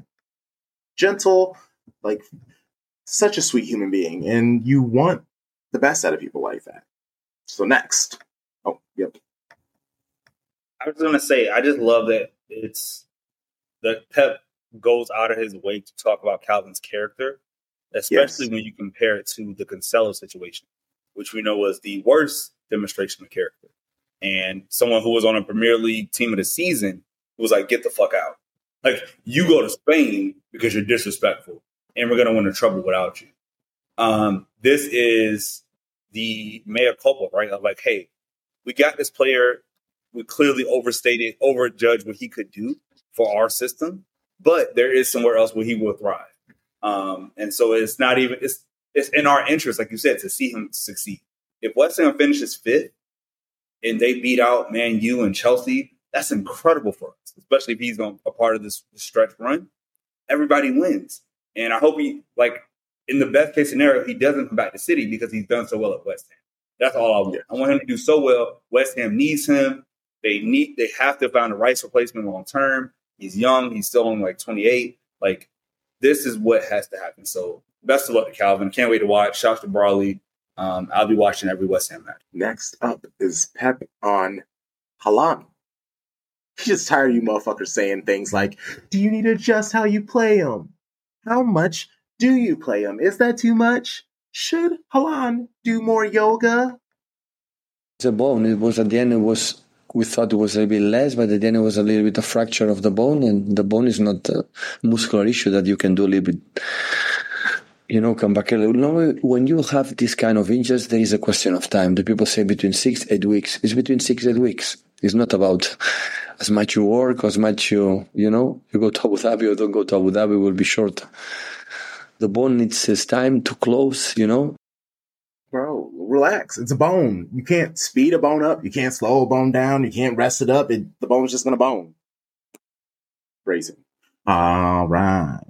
gentle, like such a sweet human being. And you want the best out of people like that. So next. Oh, yep. I was going to say, I just love that it's that Pep goes out of his way to talk about Calvin's character, especially yes. when you compare it to the Cancelo situation, which we know was the worst demonstration of character. And someone who was on a Premier League team of the season was like, get the fuck out. Like, you go to Spain because you're disrespectful, and we're going to win the trouble without you. Um, this is the mea culpa, right? Of like, hey, we got this player. We clearly overstated, overjudged what he could do for our system, but there is somewhere else where he will thrive. Um, and so it's not even, it's it's in our interest, like you said, to see him succeed. If West Ham finishes fifth and they beat out Man U and Chelsea, That's incredible for us, especially if he's on a part of this stretch run. Everybody wins. And I hope he, like, in the best case scenario, he doesn't come back to City because he's done so well at West Ham. That's all I want. I want him to do so well. West Ham needs him. They need. They have to find a Rice replacement long term. He's young. He's still only like twenty-eight. Like, this is what has to happen. So best of luck to Calvin. Can't wait to watch. Shouts to Brawley. Um, I'll be watching every West Ham match. Next up is Pep on Haaland. He's just tired of you motherfuckers saying things like, do you need to adjust how you play him? How much do you play him? Is that too much? Should Haaland do more yoga? It's a bone. It was at the end, it was, we thought it was a bit less, but at the end it was a little bit of fracture of the bone, and the bone is not a muscular issue that you can do a little bit, you know, come back a little. No, when you have this kind of injuries, there is a question of time. The people say between six, eight weeks. It's between six, eight weeks. It's not about as much you work, as much you, you know, you go to Abu Dhabi or don't go to Abu Dhabi, will be short. The bone needs its time to close, you know. Bro, relax. It's a bone. You can't speed a bone up. You can't slow a bone down. You can't rest it up. It, the bone's just going to bone. Crazy. All right.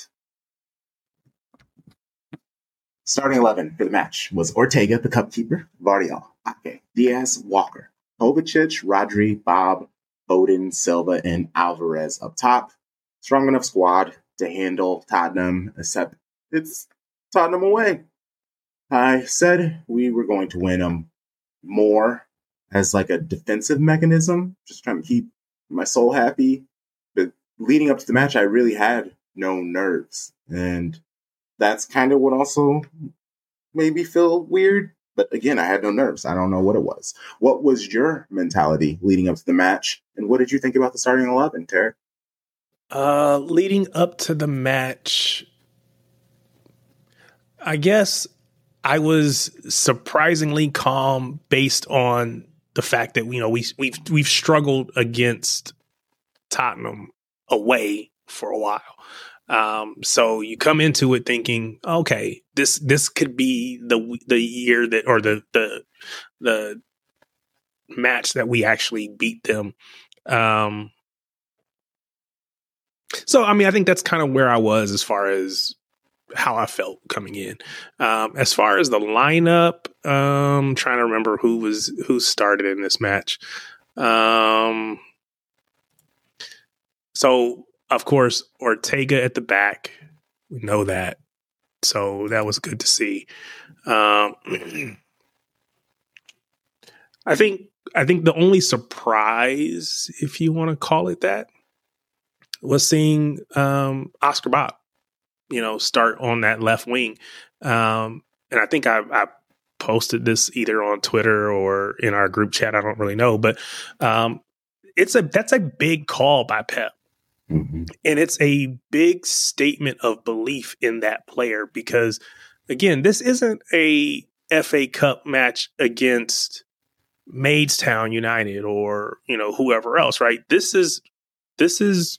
Starting eleven for the match was Ortega, the cup keeper, Vardial, Ake, Diaz, Walker, Kovacic, Rodri, Bob, Foden, Silva, and Alvarez up top. Strong enough squad to handle Tottenham, except it's Tottenham away. I said we were going to win them more as like a defensive mechanism, just trying to keep my soul happy. But leading up to the match, I really had no nerves. And that's kind of what also made me feel weird. But again, I had no nerves. I don't know what it was. What was your mentality leading up to the match? And what did you think about the starting eleven, Tarek? Uh, leading up to the match, I guess I was surprisingly calm based on the fact that, you know, we we've we've struggled against Tottenham away for a while. Um, so you come into it thinking, okay, this this could be the the year that, or the the the match that we actually beat them. Um, so I mean, I think that's kind of where I was as far as how I felt coming in. Um, as far as the lineup, um, trying to remember who was who started in this match. Um, so. Of course, Ortega at the back. We know that. So that was good to see. Um, I think I think the only surprise, if you want to call it that, was seeing um, Oscar Bob, you know, start on that left wing. Um, and I think I, I posted this either on Twitter or in our group chat. I don't really know. But um, it's a that's a big call by Pep. Mm-hmm. And it's a big statement of belief in that player because, again, this isn't a F A Cup match against Maidstone United or, you know, whoever else, right? This is this is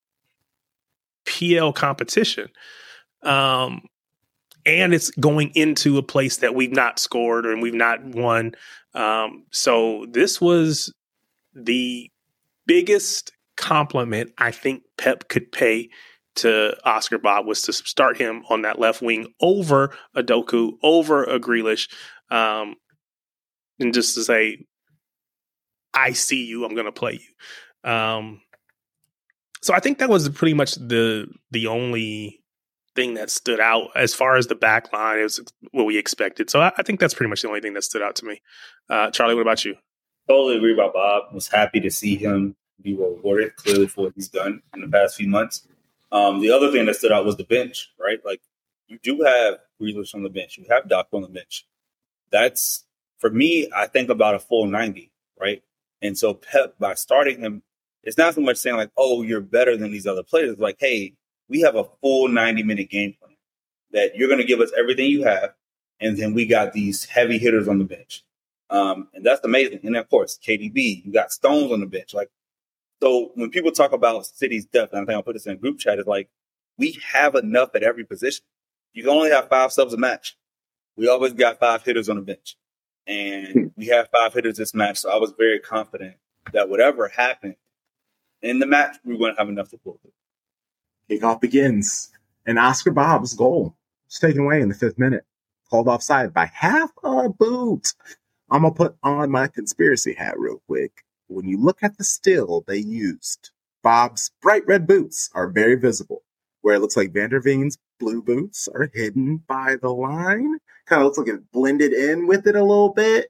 P L competition. Um, and it's going into a place that we've not scored and we've not won. Um, so this was the biggest compliment I think Pep could pay to Oscar Bob was to start him on that left wing over a Doku, over a Grealish, um, and just to say, I see you, I'm going to play you. Um, so I think that was pretty much the the only thing that stood out as far as the back line. It was what we expected. So I, I think that's pretty much the only thing that stood out to me. Uh, Charlie, what about you? Totally agree about Bob. Was happy to see him be rewarded clearly for what he's done in the past few months. Um, the other thing that stood out was the bench, right? Like, you do have Grealish on the bench. You have Doc on the bench. That's, for me, I think about a full ninety, right? And so Pep, by starting him, it's not so much saying like, oh, you're better than these other players. It's like, hey, we have a full ninety-minute game plan that you're going to give us everything you have, and then we got these heavy hitters on the bench. Um, and that's amazing. And, of course, K D B, you got Stones on the bench. Like, so when people talk about City's depth, and I think I'll put this in a group chat, it's like we have enough at every position. You can only have five subs a match. We always got five hitters on the bench. And we have five hitters this match, so I was very confident that whatever happened in the match, we were going to have enough to pull through. Kickoff begins, and Oscar Bob's goal was taken away in the fifth minute, called offside by half a boot. I'm going to put on my conspiracy hat real quick. When you look at the still they used, Bob's bright red boots are very visible, where it looks like Van der Veen's blue boots are hidden by the line. Kind of looks like it blended in with it a little bit.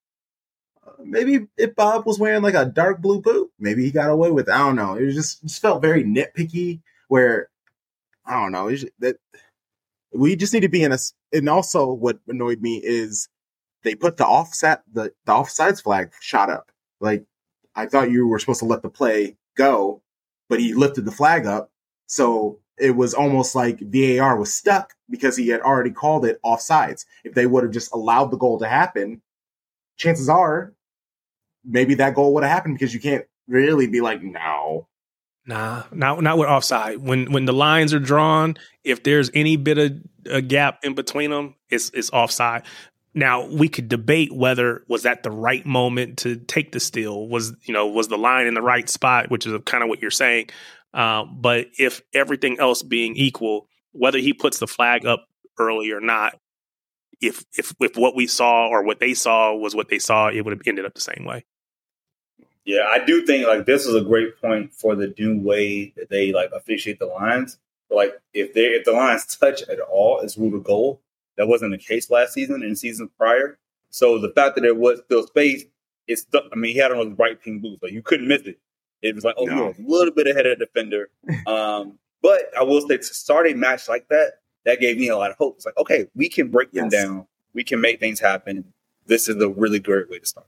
Uh, maybe if Bob was wearing like a dark blue boot, maybe he got away with it. I don't know. It was just, just felt very nitpicky, where, I don't know, it's just, that we just need to be in a, and also what annoyed me is they put the offset, the, the offsides flag shot up. Like, I thought you were supposed to let the play go, but he lifted the flag up. So it was almost like V A R was stuck because he had already called it offsides. If they would have just allowed the goal to happen, chances are maybe that goal would have happened, because you can't really be like, no. Nah, not not with offside. When when the lines are drawn, if there's any bit of a gap in between them, it's it's offside. Now, we could debate whether was that the right moment to take the steal. Was, you know, was the line in the right spot, which is kind of what you're saying. Um, but if everything else being equal, whether he puts the flag up early or not, if if if what we saw or what they saw was what they saw, it would have ended up the same way. Yeah, I do think like this is a great point for the new way that they like officiate the lines. But, like if they if the lines touch at all, it's ruled a goal. That wasn't the case last season and seasons prior. So the fact that there was still space, it's I mean, he had on those bright pink boots, like you couldn't miss it. It was like, oh, no. You're a little bit ahead of the defender. Um, but I will say, to start a match like that, that gave me a lot of hope. It's like, okay, we can break yes. them down. We can make things happen. This is a really great way to start.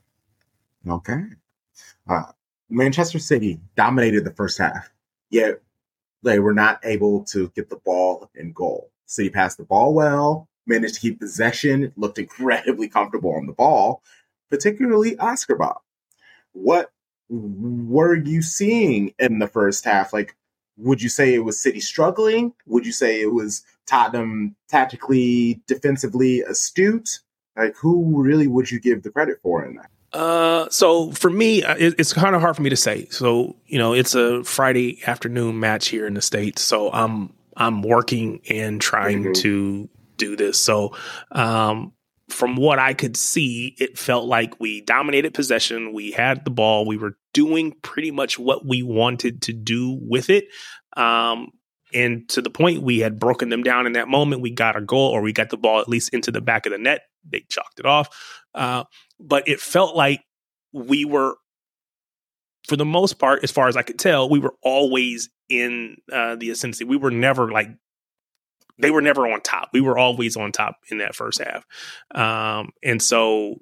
Okay. Uh, Manchester City dominated the first half, yet they were not able to get the ball in goal. City passed the ball well, managed to keep possession, looked incredibly comfortable on the ball, particularly Oscar Bob. What were you seeing in the first half? Like, would you say it was City struggling? Would you say it was Tottenham tactically, defensively astute? Like, who really would you give the credit for in that? Uh, so for me, it, it's kind of hard for me to say. So, you know, it's a Friday afternoon match here in the States. So I'm, I'm working and trying mm-hmm. to do this. So, um, from what I could see, it felt like we dominated possession. We had the ball. We were doing pretty much what we wanted to do with it. Um, and to the point we had broken them down in that moment, we got a goal, or we got the ball at least into the back of the net. They chalked it off. Uh, but it felt like we were, for the most part, as far as I could tell, we were always in uh, the ascendancy. We were never like, they were never on top. We were always on top in that first half. Um, and so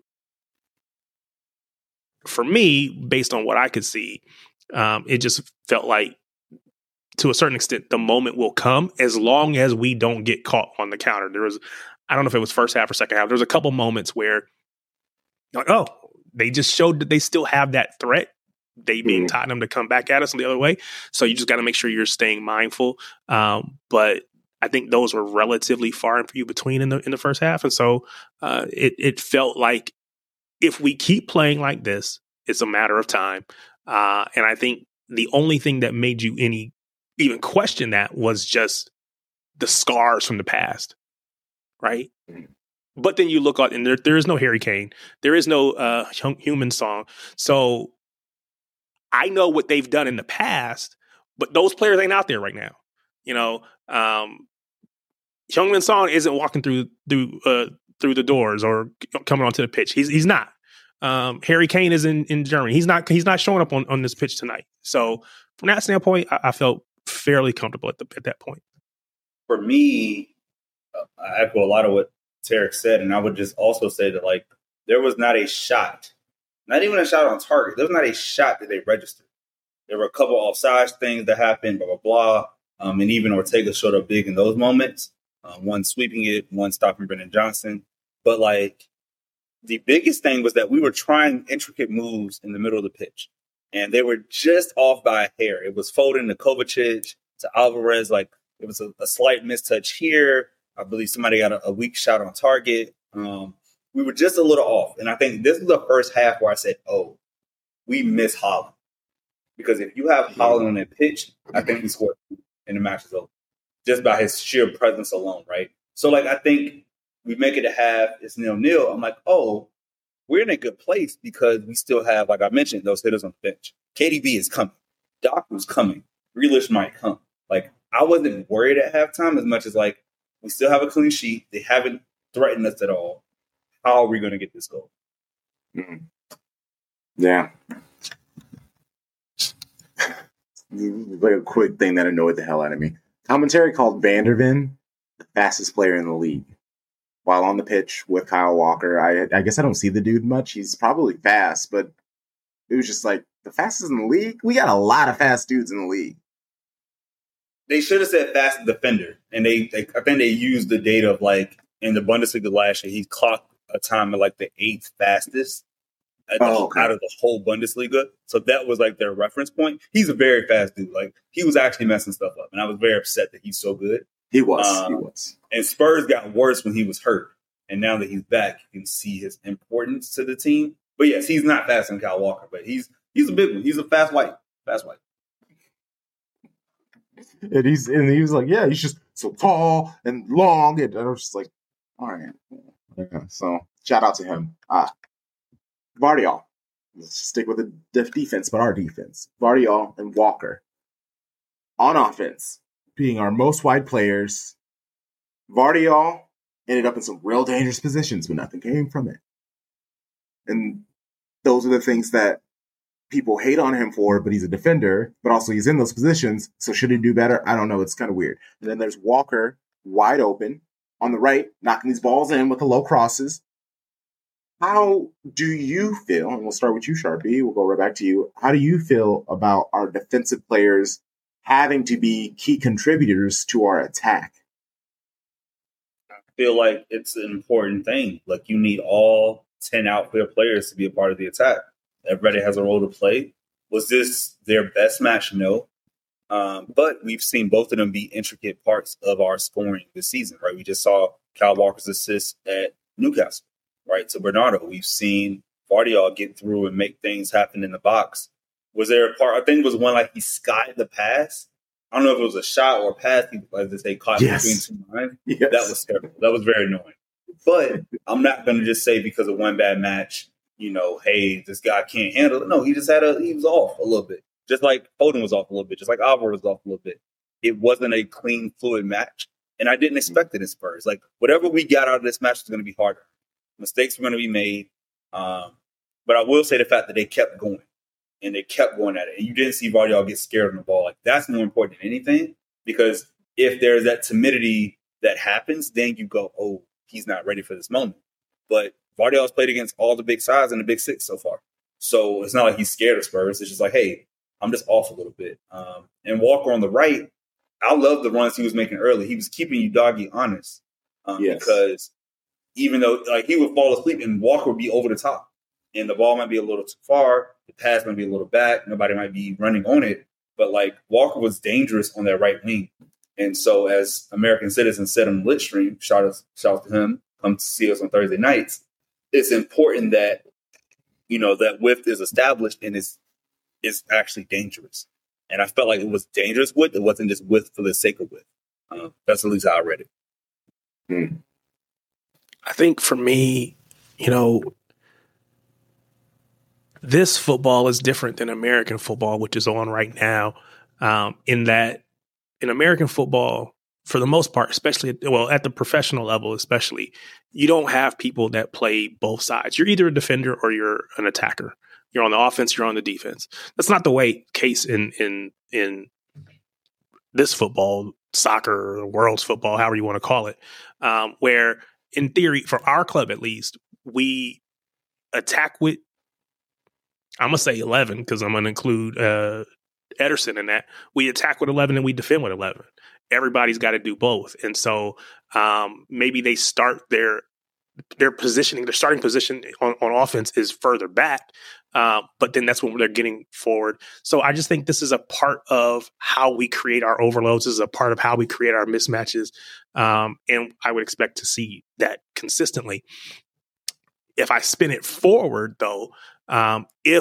for me, based on what I could see, um, it just felt like, to a certain extent, the moment will come as long as we don't get caught on the counter. There was, I don't know if it was first half or second half. There was a couple moments where, like, oh, they just showed that they still have that threat. They being Tottenham to come back at us on the other way. So you just got to make sure you're staying mindful. Um, but I think those were relatively far and few between in the in the first half. And so uh, it it felt like if we keep playing like this, it's a matter of time. Uh, and I think the only thing that made you any even question that was just the scars from the past, right? But then you look out, and there, there is no Harry Kane. There is no uh, Human Song. So I know what they've done in the past, but those players ain't out there right now. You know, um, Heung-min Son isn't walking through through uh, through the doors or coming onto the pitch. He's he's not. Um, Harry Kane is in, in Germany. He's not he's not showing up on, on this pitch tonight. So from that standpoint, I, I felt fairly comfortable at the at that point. For me, I echo a lot of what Tarek said, and I would just also say that like there was not a shot, not even a shot on target. There was not a shot that they registered. There were a couple offside things that happened, blah blah blah, um, and even Ortega showed up big in those moments. Uh, one sweeping it, one stopping Brendan Johnson. But like the biggest thing was that we were trying intricate moves in the middle of the pitch, and they were just off by a hair. It was folding to Kovacic, to Alvarez. Like it was a, a slight mistouch here. I believe somebody got a, a weak shot on target. Um, we were just a little off. And I think this is the first half where I said, oh, we miss Holland. Because if you have Holland on that pitch, I think he scored in the match is over. Just by his sheer presence alone, right? So, like, I think we make it a half, it's nil-nil. I'm like, oh, we're in a good place because we still have, like I mentioned, those hitters on the bench. K D B is coming. Doku's coming. Grealish might come. Like, I wasn't worried at halftime as much as, like, we still have a clean sheet. They haven't threatened us at all. How are we going to get this goal? Mm-hmm. Yeah. Like a quick thing that annoyed the hell out of me. Commentary called Van der Ven the fastest player in the league. While on the pitch with Kyle Walker, I I guess I don't see the dude much. He's probably fast, but it was just like, the fastest in the league? We got a lot of fast dudes in the league. They should have said fastest defender. And they, they I think they used the data of, like, in the Bundesliga last year, he clocked a time of, like, the eighth fastest. The, oh, okay. Out of the whole Bundesliga. So that was like their reference point. He's a very fast dude. Like, he was actually messing stuff up. And I was very upset that he's so good. He was. Um, he was. And Spurs got worse when he was hurt. And now that he's back, you can see his importance to the team. But yes, he's not faster than Kyle Walker, but he's he's a big one. He's a fast white. Fast white. And he's and he was like, yeah, he's just so tall and long. And I was just like, all right. Yeah, so shout out to him. Ah. Vardiol. Let's just stick with the def- defense, but our defense. Vardiol and Walker. On offense, being our most wide players, Vardiol ended up in some real dangerous positions, but nothing came from it. And those are the things that people hate on him for, but he's a defender, but also he's in those positions, so should he do better? I don't know. It's kind of weird. And then there's Walker, wide open, on the right, knocking these balls in with the low crosses. How do you feel, and we'll start with you, Sharpie, we'll go right back to you. How do you feel about our defensive players having to be key contributors to our attack? I feel like it's an important thing. Like, you need all ten outfield players to be a part of the attack. Everybody has a role to play. Was this their best match? No. Um, but we've seen both of them be intricate parts of our scoring this season, right? We just saw Kyle Walker's assist at Newcastle. Right, to Bernardo. We've seen Vardiol get through and make things happen in the box. Was there a part, I think it was one like he skied the pass. I don't know if it was a shot or a pass, like they caught yes. between two lines. Yes. That was terrible. That was very annoying. But I'm not going to just say because of one bad match, you know, hey, this guy can't handle it. No, he just had a, he was off a little bit. Just like Foden was off a little bit. Just like Alvaro was off a little bit. It wasn't a clean, fluid match. And I didn't expect it in Spurs. Like, whatever we got out of this match was going to be harder. Mistakes were going to be made. Um, but I will say the fact that they kept going and they kept going at it. And you didn't see Vardiol get scared on the ball. Like, that's more important than anything, because if there's that timidity that happens, then you go, oh, he's not ready for this moment. But Vardiol's played against all the big sides in the Big Six so far. So it's not like he's scared of Spurs. It's just like, hey, I'm just off a little bit. Um, and Walker on the right, I love the runs he was making early. He was keeping you doggy honest um, yes. because even though like he would fall asleep and Walker would be over the top and the ball might be a little too far, the pass might be a little back, nobody might be running on it, but like Walker was dangerous on that right wing. And so as American Citizens said on the Lit stream, shout out, shout out to him, come to see us on Thursday nights, it's important that, you know, that width is established and is is actually dangerous. And I felt like it was dangerous width. It wasn't just width for the sake of width. Uh, that's at least how I read it. Hmm. I think for me, you know, this football is different than American football, which is on right now, um, in that in American football, for the most part, especially, well, at the professional level, especially, you don't have people that play both sides. You're either a defender or you're an attacker. You're on the offense, you're on the defense. That's not the way case in in in this football, soccer, world's football, however you want to call it, um, where in theory, for our club at least, we attack with, I'm going to say eleven because I'm going to include uh, Ederson in that. We attack with eleven and we defend with eleven. Everybody's got to do both. And so um, maybe they start their their positioning, their starting position on, on offense is further back, uh, but then that's when they're getting forward. So I just think this is a part of how we create our overloads. This is a part of how we create our mismatches. Um, and I would expect to see that consistently. If I spin it forward, though, um, if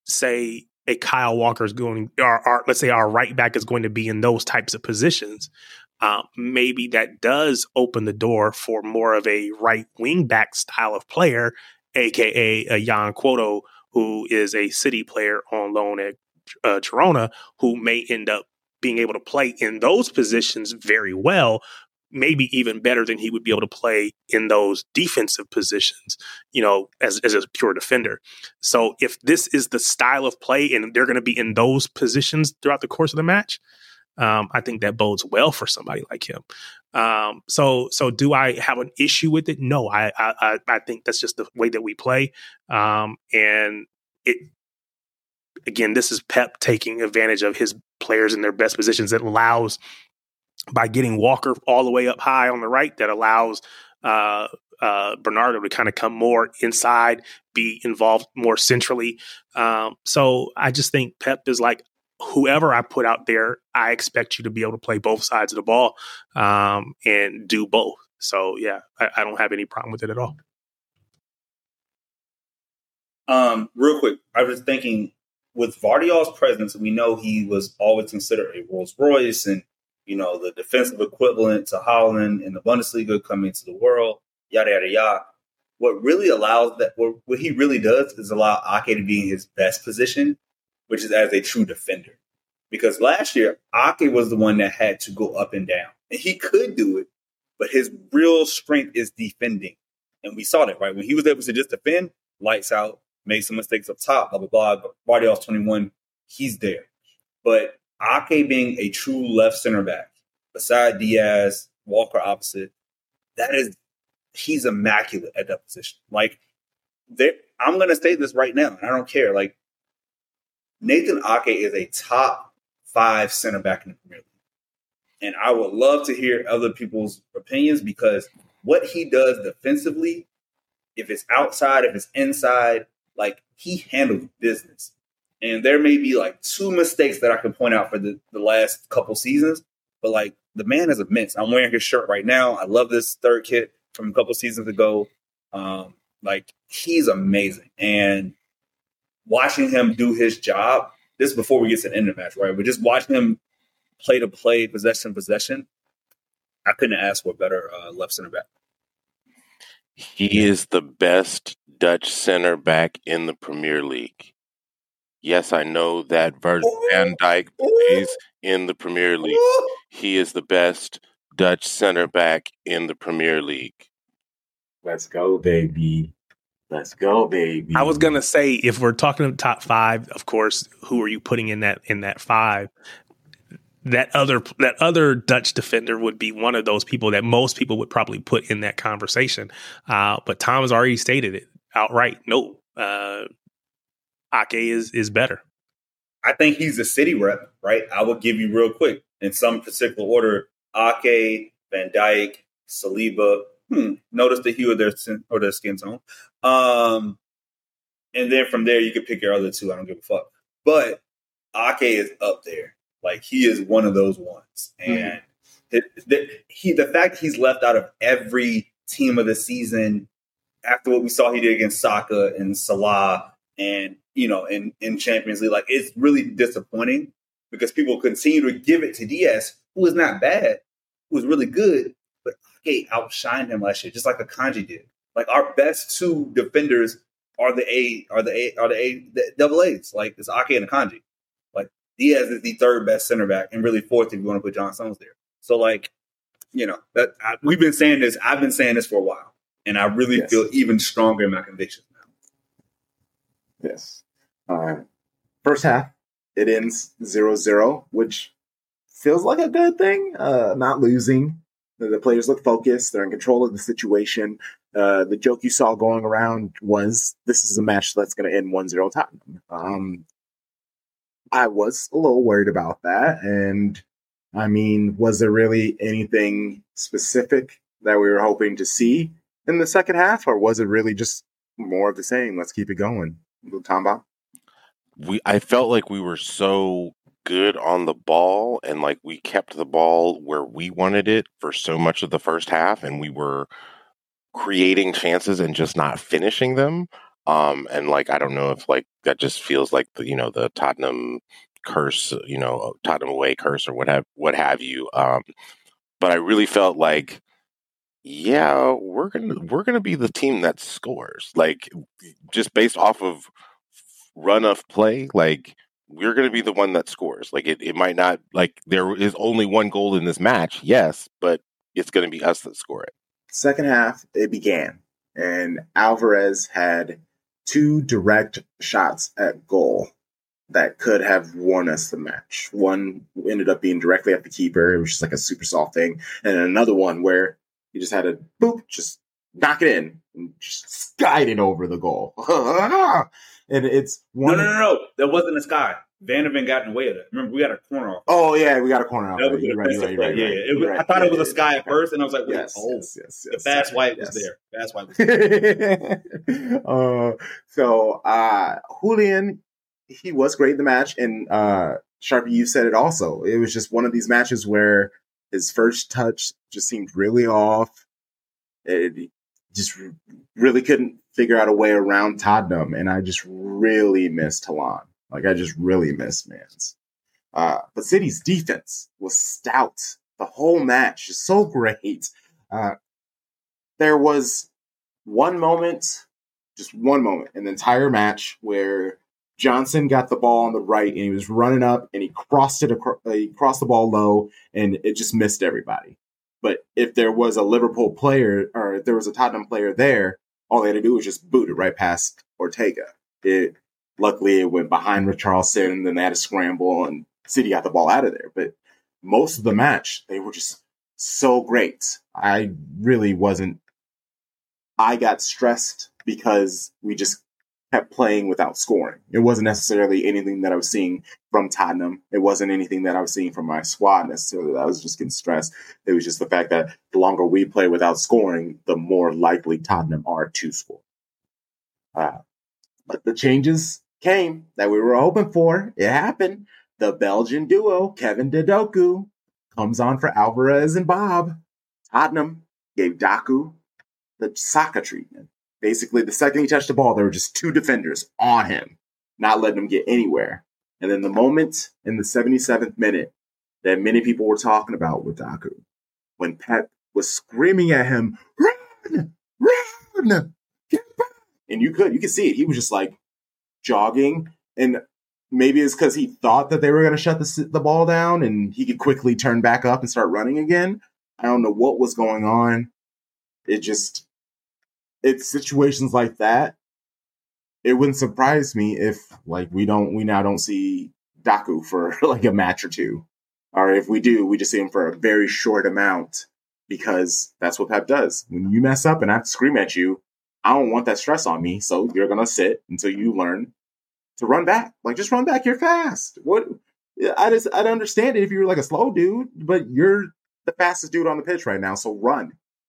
say a Kyle Walker is going, or, or let's say our right back is going to be in those types of positions, uh, maybe that does open the door for more of a right wing back style of player, aka a Jan Quoto, who is a City player on loan at uh, Girona, who may end up being able to play in those positions very well, maybe even better than he would be able to play in those defensive positions, you know, as, as a pure defender. So if this is the style of play and they're going to be in those positions throughout the course of the match, um, I think that bodes well for somebody like him. Um, so, so do I have an issue with it? No, I, I, I think that's just the way that we play. Um, and it, again, this is Pep taking advantage of his players in their best positions. That allows, by getting Walker all the way up high on the right, that allows uh, uh, Bernardo to kind of come more inside, be involved more centrally. Um, so I just think Pep is like, whoever I put out there, I expect you to be able to play both sides of the ball um, and do both. So, yeah, I, I don't have any problem with it at all. Um, real quick, I was thinking with Vardiol's presence, we know he was always considered a Rolls Royce and, you know, the defensive equivalent to Haaland in the Bundesliga coming to the world, yada, yada, yada. What really allows that, what, what he really does is allow Ake to be in his best position, which is as a true defender. Because last year, Ake was the one that had to go up and down. And he could do it, but his real strength is defending. And we saw that, right? When he was able to just defend, lights out, made some mistakes up top, blah, blah, blah. But Vardiol's twenty-one, he's there. But Ake being a true left center back, beside Diaz, Walker opposite, that is, he's immaculate at that position. Like, I'm going to say this right now, and I don't care. Like, Nathan Ake is a top five center back in the Premier League. And I would love to hear other people's opinions, because what he does defensively, if it's outside, if it's inside, like, he handles business. And there may be like two mistakes that I can point out for the, the last couple seasons, but like, the man is immense. I'm wearing his shirt right now. I love this third kit from a couple seasons ago. Um, like, he's amazing. And watching him do his job, this is before we get to the end of the match, right? But just watching him play to play, possession, possession, I couldn't ask for a better uh, left center back. He is the best Dutch center back in the Premier League. Yes, I know that Virgil van Dijk plays in the Premier League. He is the best Dutch center back in the Premier League. Let's go, baby. Let's go, baby. I was gonna say, if we're talking top five, of course, who are you putting in that in that five? That other that other Dutch defender would be one of those people that most people would probably put in that conversation. Uh, but Tom has already stated it outright. No, uh, Ake is is better. I think he's a City rep, right? I will give you real quick in some particular order: Ake, Van Dijk, Saliba. Hmm, notice the hue of their or their skin tone, um, and then from there you can pick your other two. I don't give a fuck. But Ake is up there. Like, he is one of those ones. And mm-hmm. the, the, he, the fact he's left out of every team of the season after what we saw he did against Saka and Salah and, you know, in, in Champions League, like, it's really disappointing because people continue to give it to Diaz, who is not bad, who is really good, but Ake outshined him last year, just like Akanji did. Like, our best two defenders are the A, are the A, are the A, the double A's. Like, it's Ake and Akanji. Diaz is the third best center back, and really fourth if you want to put John Stones there. So, like, you know, that I, we've been saying this. I've been saying this for a while, and I really yes. feel even stronger in my convictions now. Yes. All right. First half, it ends zero zero, which feels like a good thing. Uh, not losing. The, the players look focused. They're in control of the situation. Uh, the joke you saw going around was, this is a match that's going to end one zero Tottenham. Um, I was a little worried about that. And I mean, was there really anything specific that we were hoping to see in the second half? Or was it really just more of the same? Let's keep it going. Tom Bob? We, I felt like we were so good on the ball and like we kept the ball where we wanted it for so much of the first half, and we were creating chances and just not finishing them. Um, and like, I don't know if like that just feels like the, you know, the Tottenham curse, you know, Tottenham away curse or what have, what have you. Um, but I really felt like, yeah, we're gonna we're gonna be the team that scores. Like, just based off of run of play, like we're gonna be the one that scores. Like it, it might not like there is only one goal in this match, yes, but it's gonna be us that score it. Second half, it began, and Alvarez had two direct shots at goal that could have won us the match. One ended up being directly at the keeper. It was just like a super soft thing. And then another one where he just had to, boop, just knock it in and just skide it over the goal. And it's one. No, no, no, no. That wasn't a sky. Vanderven got in the way of it. Remember, we got a corner off. Oh, yeah, we got a corner off. That was You're right, you're right, you're right, yeah, right. yeah. It was, You're right. I thought yeah, it was yeah, a sky yeah. at first, and I was like, wait, yes, oh, yes, yes, yes, the fast sorry, white yes. was there. Fast white was there. uh, so, uh, Julian, he was great in the match, and uh, Sharpie, you said it also. It was just one of these matches where his first touch just seemed really off. It just really couldn't figure out a way around Tottenham, and I just really missed Talon. Like, I just really missed Mans. Uh, but City's defense was stout. The whole match is so great. Uh, there was one moment, just one moment in the entire match where Johnson got the ball on the right and he was running up and he crossed it across, he crossed the ball low and it just missed everybody. But if there was a Liverpool player or if there was a Tottenham player there, all they had to do was just boot it right past Ortega. It luckily it went behind Richarlison and then they had a scramble and City got the ball out of there. But most of the match, they were just so great. I really wasn't. I got stressed because we just kept playing without scoring. It wasn't necessarily anything that I was seeing from Tottenham. It wasn't anything that I was seeing from my squad necessarily. I was just getting stressed. It was just the fact that the longer we play without scoring, the more likely Tottenham are to score. Uh, but the changes came that we were hoping for. It happened. The Belgian duo, Kevin De Doku, comes on for Alvarez and Bob. Tottenham gave Doku the Saka treatment. Basically, the second he touched the ball, there were just two defenders on him, not letting him get anywhere. And then the moment in the seventy-seventh minute that many people were talking about with Doku, when Pep was screaming at him, run, run, get back. And you could, you could see it. He was just like jogging. And maybe it's because he thought that they were going to shut the, the ball down and he could quickly turn back up and start running again. I don't know what was going on. It just, it's situations like that. It wouldn't surprise me if like we don't, we now don't see Doku for like a match or two. Or if we do, we just see him for a very short amount because that's what Pep does. When you mess up and I have to scream at you, I don't want that stress on me. So you're going to sit until you learn to run back. Like, just run back. You're fast. What? I just, I'd understand it if you were like a slow dude, but you're the fastest dude on the pitch right now. So run.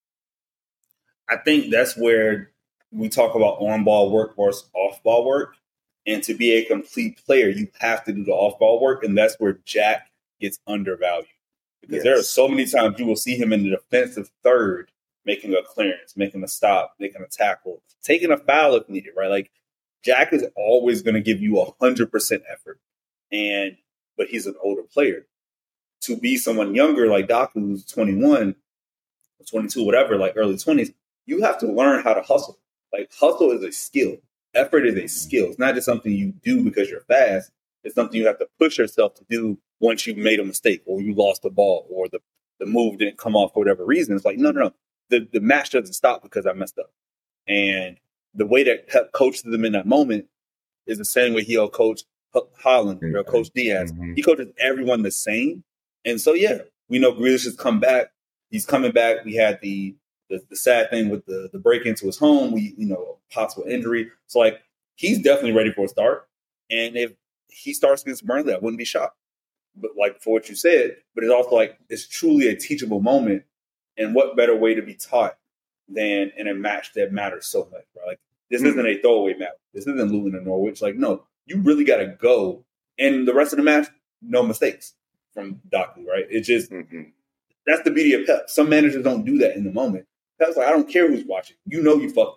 I think that's where we talk about on-ball work versus off-ball work. And to be a complete player, you have to do the off-ball work. And that's where Jack gets undervalued. Because yes. there are so many times you will see him in the defensive third, making a clearance, making a stop, making a tackle, taking a foul if needed, right? Like, Jack is always going to give you one hundred percent effort. And but he's an older player. To be someone younger like Doku, who's twenty-one, twenty-two, whatever, like early twenties, you have to learn how to hustle. Like, hustle is a skill. Effort is a skill. It's not just something you do because you're fast. It's something you have to push yourself to do once you've made a mistake or you lost the ball or the, the move didn't come off for whatever reason. It's like, no, no, no. The, the match doesn't stop because I messed up. And the way that Pep coached them in that moment is the same way he'll coach Haaland or coach Diaz. Mm-hmm. He coaches everyone the same. And so, yeah, we know Grealish has come back. He's coming back. We had the the, the sad thing with the, the break into his home. We, you know, possible injury. So, like, he's definitely ready for a start. And if he starts against Burnley, I wouldn't be shocked. But, like, for what you said, but it's also like it's truly a teachable moment. And what better way to be taught than in a match that matters so much, right? Like, this mm-hmm. isn't a throwaway match. This isn't Luton and Norwich. Like, no, you really got to go. And the rest of the match, no mistakes from Doku, right? It's just, mm-hmm. that's the beauty of Pep. Some managers don't do that in the moment. Pep's like, I don't care who's watching. You know you fucked up.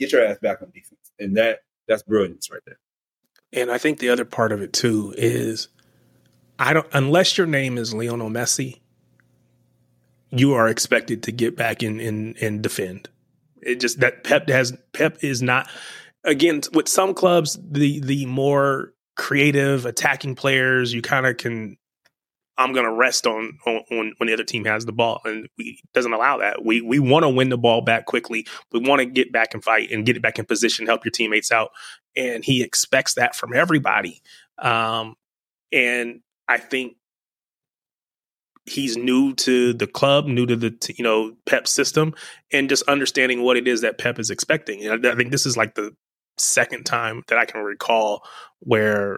get your ass back on defense. And that that's brilliance right there. And I think the other part of it too is I don't unless your name is Lionel Messi, you are expected to get back in and and defend. It just that Pep has Pep is not again with some clubs the the more creative attacking players you kind of can I'm going to rest on, on on when the other team has the ball, and we doesn't allow that. We we want to win the ball back quickly. We want to get back and fight and get it back in position, help your teammates out, and he expects that from everybody. Um, and I think he's new to the club, new to the you know Pep system, and just understanding what it is that Pep is expecting. And I think this is like the second time that I can recall where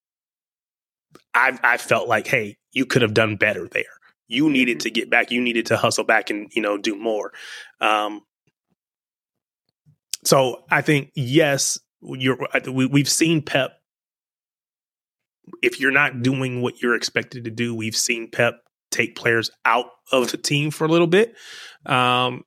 I I felt like, hey, you could have done better there. You needed to get back. You needed to hustle back and, you know, do more. Um, so I think, yes, you're, we, we've seen Pep. If you're not doing what you're expected to do, we've seen Pep take players out of the team for a little bit. Um,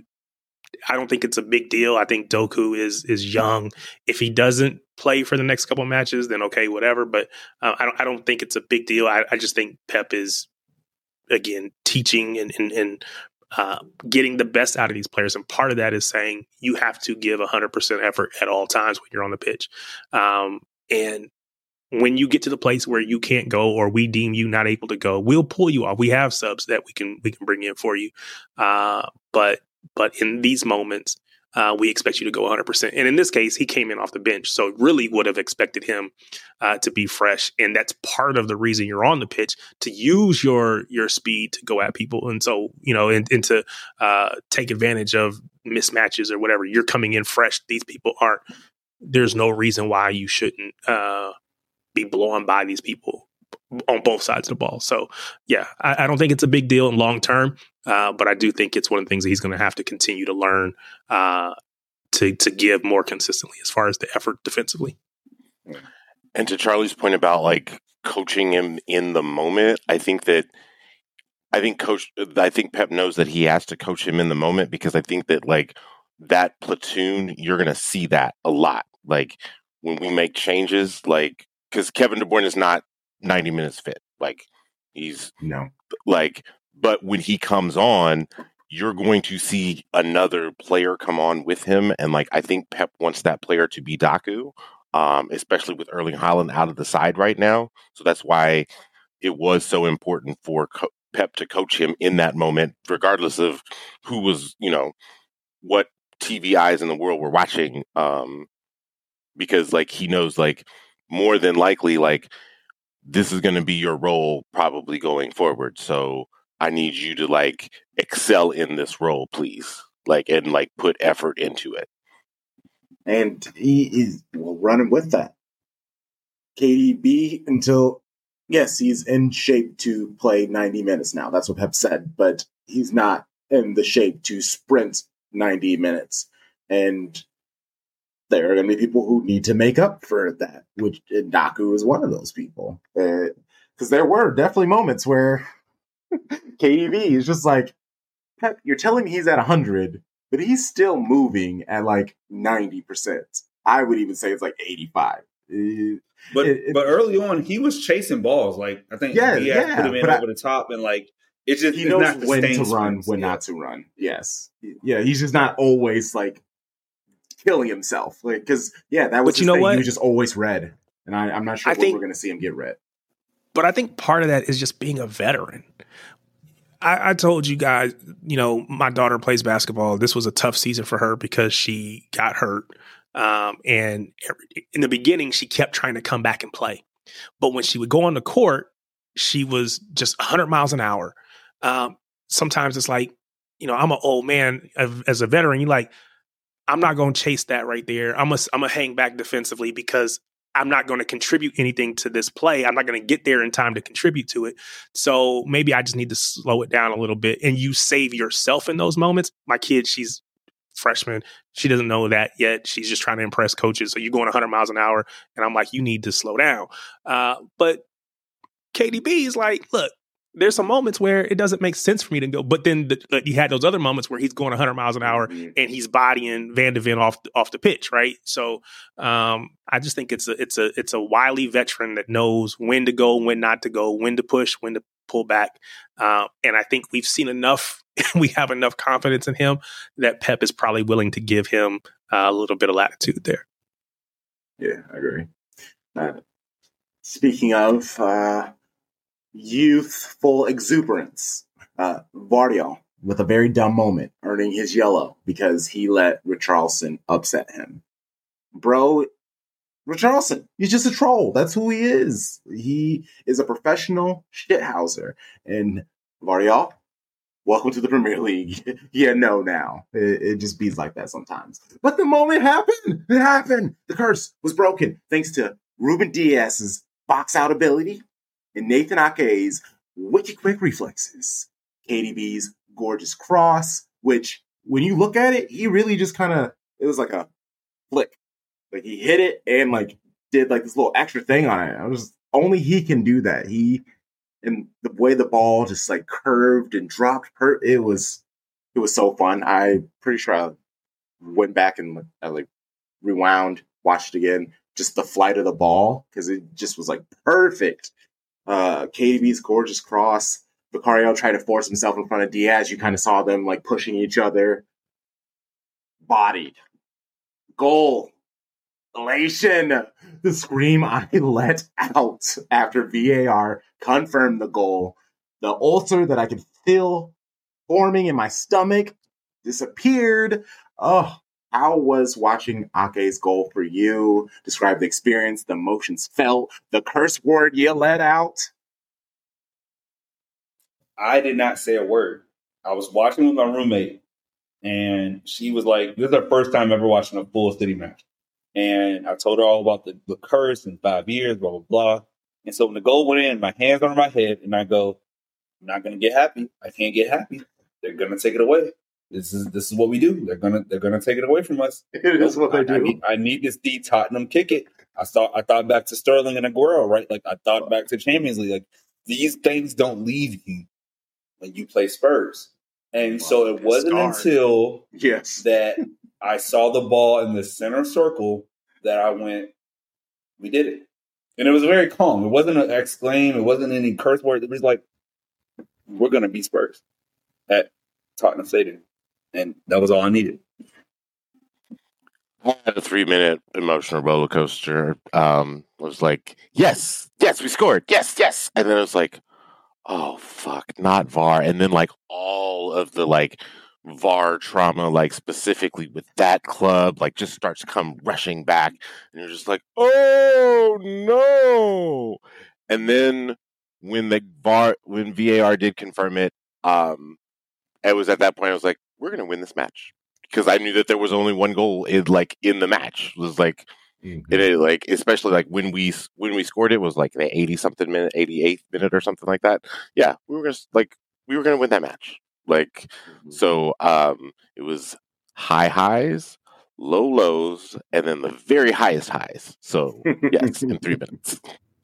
I don't think it's a big deal. I think Doku is is young. If he doesn't play for the next couple of matches, then okay, whatever. But uh, I don't I don't think it's a big deal. I, I just think Pep is again teaching and and, and uh, getting the best out of these players, and part of that is saying you have to give one hundred percent effort at all times when you're on the pitch. Um, and when you get to the place where you can't go, or we deem you not able to go, we'll pull you off. We have subs that we can we can bring in for you, uh, but. But in these moments, uh, we expect you to go one hundred percent. And in this case, he came in off the bench. So really would have expected him uh, to be fresh. And that's part of the reason you're on the pitch, to use your your speed to go at people. And so, you know, and, and to uh, take advantage of mismatches or whatever. You're coming in fresh. These people aren't. There's no reason why you shouldn't uh, be blown by these people on both sides of the ball. So, yeah, I, I don't think it's a big deal in long term. Uh, but I do think it's one of the things that he's going to have to continue to learn uh, to to give more consistently as far as the effort defensively. And to Charlie's point about like coaching him in the moment, I think that I think coach I think Pep knows that he has to coach him in the moment, because I think that like that platoon, you're going to see that a lot. Like when we make changes, like because Kevin De Bruyne is not ninety minutes fit. Like he's no like. But when he comes on, you're going to see another player come on with him. And like, I think Pep wants that player to be Doku, um, especially with Erling Haaland out of the side right now. So that's why it was so important for Co- Pep to coach him in that moment, regardless of who was, you know, what T V eyes in the world were watching. Um, because like, he knows like more than likely, like this is going to be your role probably going forward. So I need you to like excel in this role, please. Like, and like put effort into it. And he is well, running with that. K D B, until, yes, he's in shape to play ninety minutes now. That's what Pep said. But he's not in the shape to sprint ninety minutes. And there are going to be people who need to make up for that, which Doku is one of those people. Because uh, there were definitely moments where K D B is just like, Pep, you're telling me he's at one hundred, but he's still moving at like ninety percent. I would even say it's like eighty-five. Uh, but it, but early on, he was chasing balls. Like, I think yeah, he had yeah, put him in over I, the top, and like, it's just he it's knows not the when to sprints. run, when yeah. not to run. Yes. Yeah, he's just not always like killing himself. Like, because, yeah, that was but his you know thing. what? He was just always red. And I, I'm not sure I when think, we're going to see him get red. But I think part of that is just being a veteran. I, I told you guys, you know, my daughter plays basketball. This was a tough season for her because she got hurt. Um, and in the beginning, she kept trying to come back and play. But when she would go on the court, she was just one hundred miles an hour. Um, sometimes it's like, you know, I'm an old man as a veteran. You're like, I'm not going to chase that right there. I'm going I'm to hang back defensively because I'm not going to contribute anything to this play. I'm not going to get there in time to contribute to it. So maybe I just need to slow it down a little bit, and you save yourself in those moments. My kid, she's freshman. She doesn't know that yet. She's just trying to impress coaches. So you're going one hundred miles an hour, and I'm like, you need to slow down. Uh, but K D B is like, look, there's some moments where it doesn't make sense for me to go. But then the, the, you had those other moments where he's going one hundred miles an hour mm-hmm. and he's bodying Van de Ven off off the pitch, right? So um, I just think it's a it's a it's a wily veteran that knows when to go, when not to go, when to push, when to pull back. Uh, and I think we've seen enough. We have enough confidence in him that Pep is probably willing to give him uh, a little bit of latitude there. Yeah, I agree. Uh, speaking of. Uh... Youthful exuberance. Uh, Vardiel with a very dumb moment, earning his yellow because he let Richarlison upset him. Bro, Richarlison, he's just a troll. That's who he is. He is a professional shithouser. And Vardiel, welcome to the Premier League. Yeah, no, now. It, it just beats like that sometimes. But the moment happened. It happened. The curse was broken thanks to Ruben Diaz's box out ability and Nathan Ake's wicked quick reflexes. K D B's gorgeous cross, which when you look at it, he really just kind of, it was like a flick. Like he hit it and like did like this little extra thing on it. I was just, only he can do that. He, and the way the ball just like curved and dropped, per, it was, it was so fun. I'm pretty sure I went back and I like rewound, watched it again, just the flight of the ball, because it just was like perfect. Uh, K D B's gorgeous cross. Vicario tried to force himself in front of Diaz. You kind of saw them like pushing each other. Bodied. Goal. Elation. The scream I let out after V A R confirmed the goal. The ulcer that I could feel forming in my stomach disappeared. Oh, how was watching Ake's goal for you? Describe the experience, the emotions felt, the curse word you let out. I did not say a word. I was watching with my roommate, and she was like, this is her first time ever watching a full City match. And I told her all about the, the curse in five years, blah, blah, blah. And so when the goal went in, my hands on my head, and I go, I'm not going to get happy. I can't get happy. They're going to take it away. This is this is what we do. They're gonna they're gonna take it away from us. It is what they I, do. I need, I need to see Tottenham kick it. I thought I thought back to Sterling and Aguero, right? Like I thought back to Champions League. Like these things don't leave you when you play Spurs. And wow, so it wasn't start. until yes that I saw the ball in the center circle that I went, we did it. And it was very calm. It wasn't an exclaim. It wasn't any curse word. It was like, we're gonna beat Spurs at Tottenham Stadium. And that was all I needed. I had a three-minute emotional roller coaster. Um, it was like, yes, yes, we scored. Yes, yes. And then it was like, oh, fuck, not V A R. And then, like, all of the, like, V A R trauma, like, specifically with that club, like, just starts to come rushing back. And you're just like, oh, no. And then when the V A R, when V A R did confirm it, um, it was at that point I was like, we're going to win this match, because I knew that there was only one goal in like in the match. It was like, mm-hmm. it like especially like when we when we scored it was like the eighty something minute, eighty-eighth minute or something like that. Yeah, we were just like we were going to win that match. Like mm-hmm. so, um, it was high highs, low lows, and then the very highest highs. So yes, in three minutes.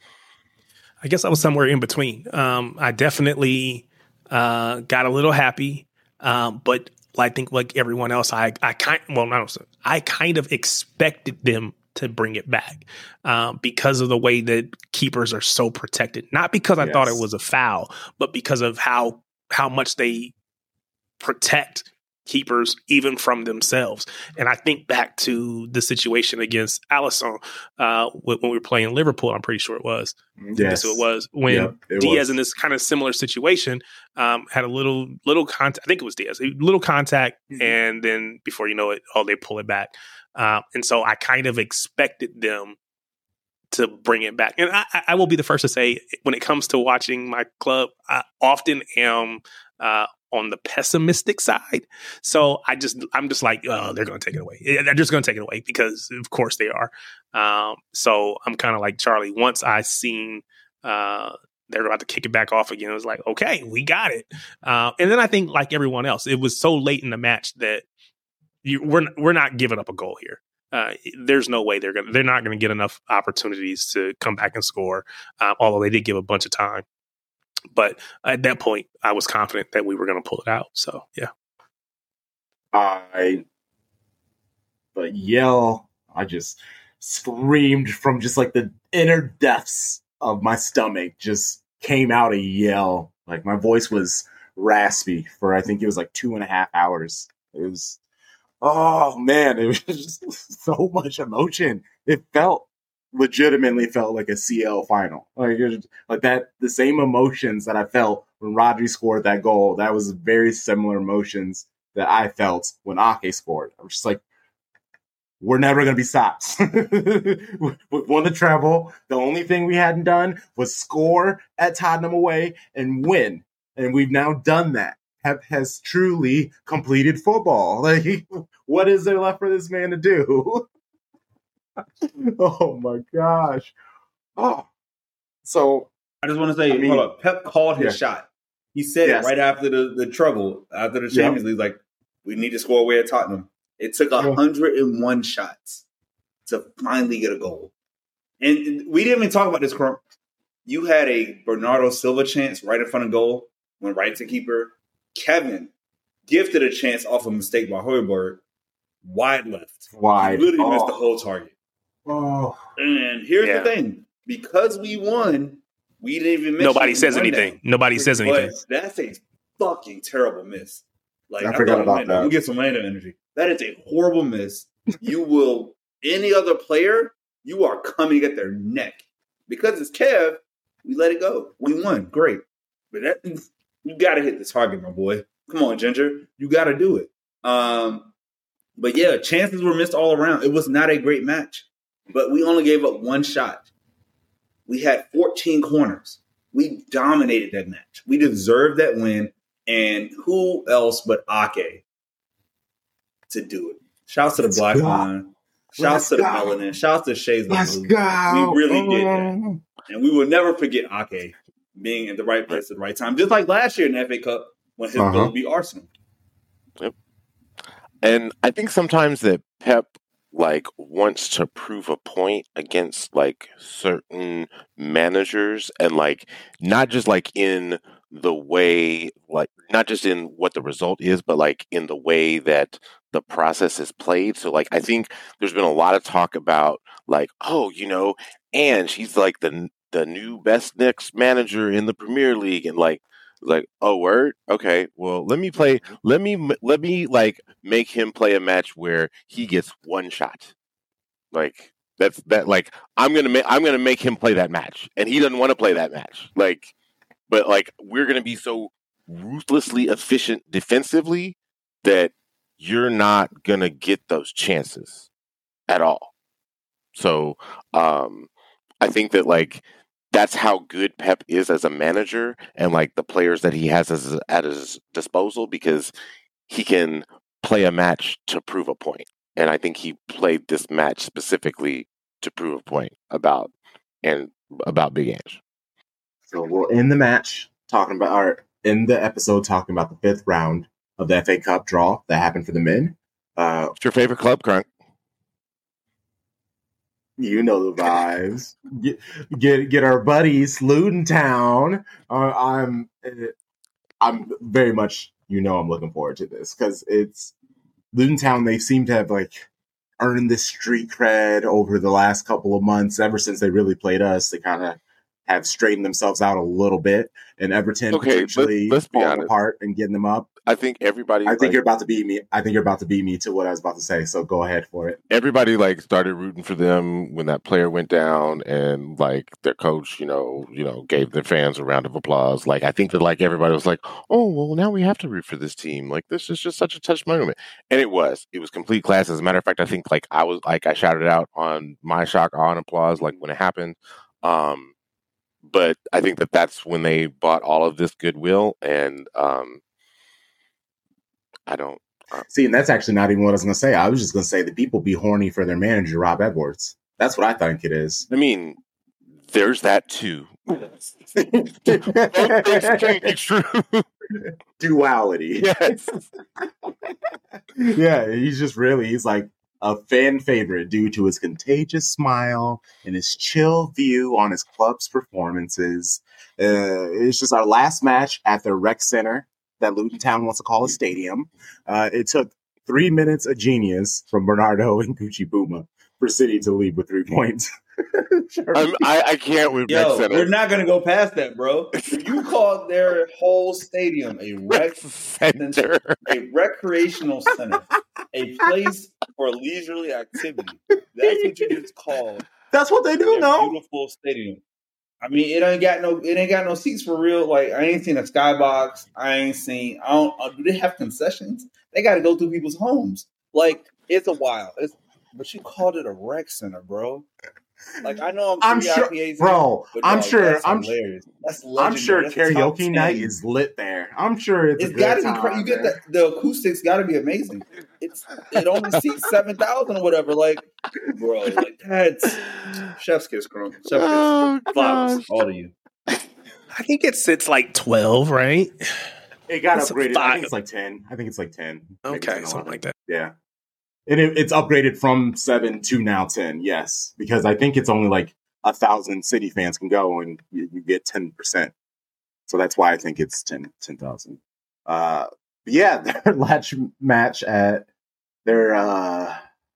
I guess I was somewhere in between. Um, I definitely uh, got a little happy, um, but. I think like everyone else, I I kind well not I kind of expected them to bring it back um, because of the way that keepers are so protected. Not because I yes. thought it was a foul, but because of how how much they protect keepers even from themselves. And I think back to the situation against Alisson uh, when we were playing Liverpool. I'm pretty sure it was. Yes, so it was when yep, it Diaz was. in this kind of similar situation um, had a little little contact. I think it was Diaz, a little contact, mm-hmm. and then before you know it, oh, they pull it back. Uh, and so I kind of expected them to bring it back. And I, I will be the first to say, when it comes to watching my club, I often am uh, on the pessimistic side. So I just, I'm just like, oh, they're going to take it away. They're just going to take it away because of course they are. Um, so I'm kind of like Charlie. Once I seen uh, they're about to kick it back off again, it was like, okay, we got it. Uh, and then I think like everyone else, it was so late in the match that you, we're, we're not giving up a goal here. Uh, there's no way they're gonna, they're not going to get enough opportunities to come back and score. Uh, although they did give a bunch of time. But at that point, I was confident that we were going to pull it out. So, yeah. I, but yell, I just screamed from just like the inner depths of my stomach, just came out a yell. Like my voice was raspy for, I think it was like two and a half hours. It was, oh man, it was just so much emotion. It felt, legitimately felt like a C L final. Like, it was, like that, the same emotions that I felt when Rodri scored that goal, that was very similar emotions that I felt when Ake scored. I was just like, we're never going to be stopped. We won the treble. The only thing we hadn't done was score at Tottenham away and win. And we've now done that. Pep has truly completed football. Like, what is there left for this man to do? Oh my gosh. Oh. So I just want to say, I mean, hold up. Pep called his yeah. shot. He said Yes. it right after the, the trouble, after the Champions League, like, we need to score away at Tottenham. It took one hundred one shots to finally get a goal. And we didn't even talk about this, Crump. You had a Bernardo Silva chance right in front of goal, went right to keeper. Kevin gifted a chance off a mistake by Højbjerg, wide left. Wide. He literally Oh. missed the whole target. Oh. And here's Yeah. the thing. Because we won, we didn't even mention Nobody we says won anything. that. Nobody says anything. But that's a fucking terrible miss. Like, I forgot thought about Orlando- that. We'll get some Orlando energy. That is a horrible miss. You will, any other player, you are coming at their neck. Because it's Kev, we let it go. We won. Great. But that, you got to hit the target, my boy. Come on, Ginger. You got to do it. Um, but yeah, chances were missed all around. It was not a great match. But we only gave up one shot. We had fourteen corners. We dominated that match. We deserved that win. And who else but Ake to do it? Shouts to the Let's Black go. Line. Shouts Let's to the go. Melanin. Shouts to Shades of Let's Blue. go. We really did that. Oh. And we will never forget Ake being in the right place at the right time. Just like last year in the F A Cup when his Uh-huh. goal beat Arsenal. Yep. And I think sometimes that Pep like wants to prove a point against like certain managers, and like not just like in the way, like not just in what the result is, but like in the way that the process is played. So like I think there's been a lot of talk about like, oh, you know, and she's like the the new best next manager in the Premier League, and like like, oh, word, okay, well, let me play, let me let me like make him play a match where he gets one shot. Like that's that like I'm gonna make I'm gonna make him play that match, and he doesn't want to play that match. Like, but like we're gonna be so ruthlessly efficient defensively that you're not gonna get those chances at all. So um, I think that like that's how good Pep is as a manager, and like the players that he has as, at his disposal, because he can play a match to prove a point. And I think he played this match specifically to prove a point about and about Big Ange. So we'll end the match talking about, or in the episode talking about the fifth round of the F A Cup draw that happened for the men. Uh, What's your favorite club, Crunk? You know the vibes. Get get, get our buddies, Luton Town. Uh, I'm I'm very much, you know, I'm looking forward to this because it's Luton Town. They seem to have like earned this street cred over the last couple of months. Ever since they really played us, they kind of have straightened themselves out a little bit. And Everton Okay, potentially let's, let's be falling honest. apart and getting them up. I think everybody. I think like, you're about to beat me. I think you're about to beat me to what I was about to say. So go ahead for it. everybody like started rooting for them when that player went down, and like their coach, you know, you know, gave their fans a round of applause. Like I think that like everybody was like, oh well, now we have to root for this team. Like this is just such a touch moment, and it was. It was complete class. As a matter of fact, I think like I was like I shouted out on my shock on applause like when it happened. Um, but I think that that's when they bought all of this goodwill, and um, I don't. See, and that's actually not even what I was going to say. I was just going to say that people be horny for their manager, Rob Edwards. That's what I think it is. I mean, there's that too. Both things can be true. Duality. Yes. Yeah, he's just really, he's like, a fan favorite due to his contagious smile and his chill view on his club's performances. Uh, it's just our last match at the rec center that Luton Town wants to call a stadium. Uh, it took three minutes of genius from Bernardo and Gucci Buma for City to lead with three points. I'm, I, I can't with Yo, rec center. we're not gonna go past that, bro. You called their whole stadium a rec center, a recreational center, a place for leisurely activity. That's what you just called. That's what they do, no? Beautiful stadium. I mean, it ain't got no, it ain't got no seats for real. Like, I ain't seen a skybox. I ain't seen. I don't. Uh, do they have concessions? They got to go through people's homes. Like, it's a while. It's, but you called it a rec center, bro. Like, I know I'm, I'm sure, bro. but I'm dog, sure. That's I'm hilarious. That's I'm sure That's a top karaoke night ten. is lit there. I'm sure it's, It's a got good to be. time, Cra- you get man. the, the acoustics. Got to be amazing. It's it only seats seven thousand or whatever. Like, bro, like that's chef's kiss, bro. Chef's kiss. Oh, Flowers, gosh. all of you. I think it sits like twelve, right? It got It's upgraded. I five. think it's like ten. I think it's like ten. Maybe Okay, ten, something eleven. like that. Yeah. And it, it's upgraded from seven to now ten. Yes, because I think it's only like a thousand City fans can go, and you, you get ten percent. So that's why I think it's ten thousand. Uh, but yeah, their latch match at their uh,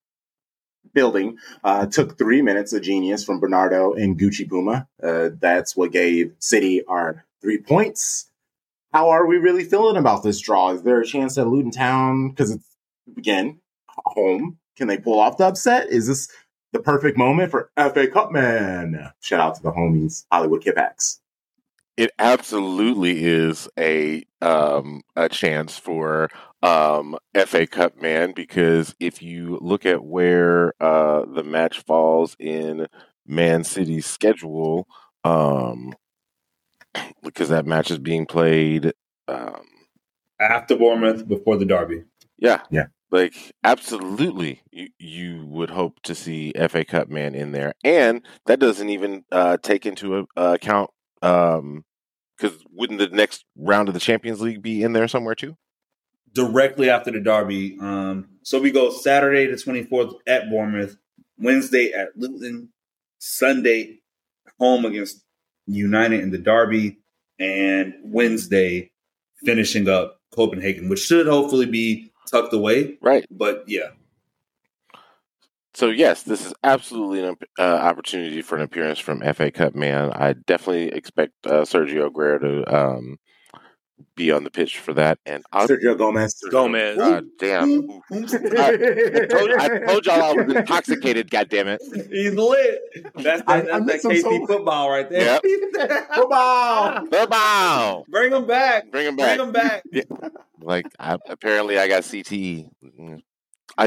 building uh, took three minutes of genius from Bernardo and Gucci Puma. Uh, that's what gave City our three points. How are we really feeling about this draw? Is there a chance that Luton Town, because it's, again, home, can they pull off the upset? Is this the perfect moment for F A Cup man? Shout out to the homies, Hollywood Kipax. It absolutely is a um, a chance for um, F A Cup man, because if you look at where uh, the match falls in Man City's schedule, um, because that match is being played um, After Bournemouth, before the derby. yeah, yeah, like absolutely, you you would hope to see F A Cup man in there, and that doesn't even uh, take into uh, account. Um, because wouldn't the next round of the Champions League be in there somewhere too? Directly after the derby. Um, so we go Saturday the twenty-fourth at Bournemouth, Wednesday at Luton, Sunday home against United in the derby, and Wednesday finishing up Copenhagen, which should hopefully be tucked away. Right. But yeah. So yes, this is absolutely an uh, opportunity for an appearance from F A Cup man. I definitely expect uh, Sergio Aguero to um, be on the pitch for that. And I'll, Sergio Gomez. Gomez. God damn! I, I, told, I told y'all I was intoxicated. God damn it! He's lit. That's that, I- I that's miss that him K C so- football right there. Yep. Football. Football. Bring him back. Bring him back. Bring him back. Yeah. Like I, apparently, I got C T E. I, I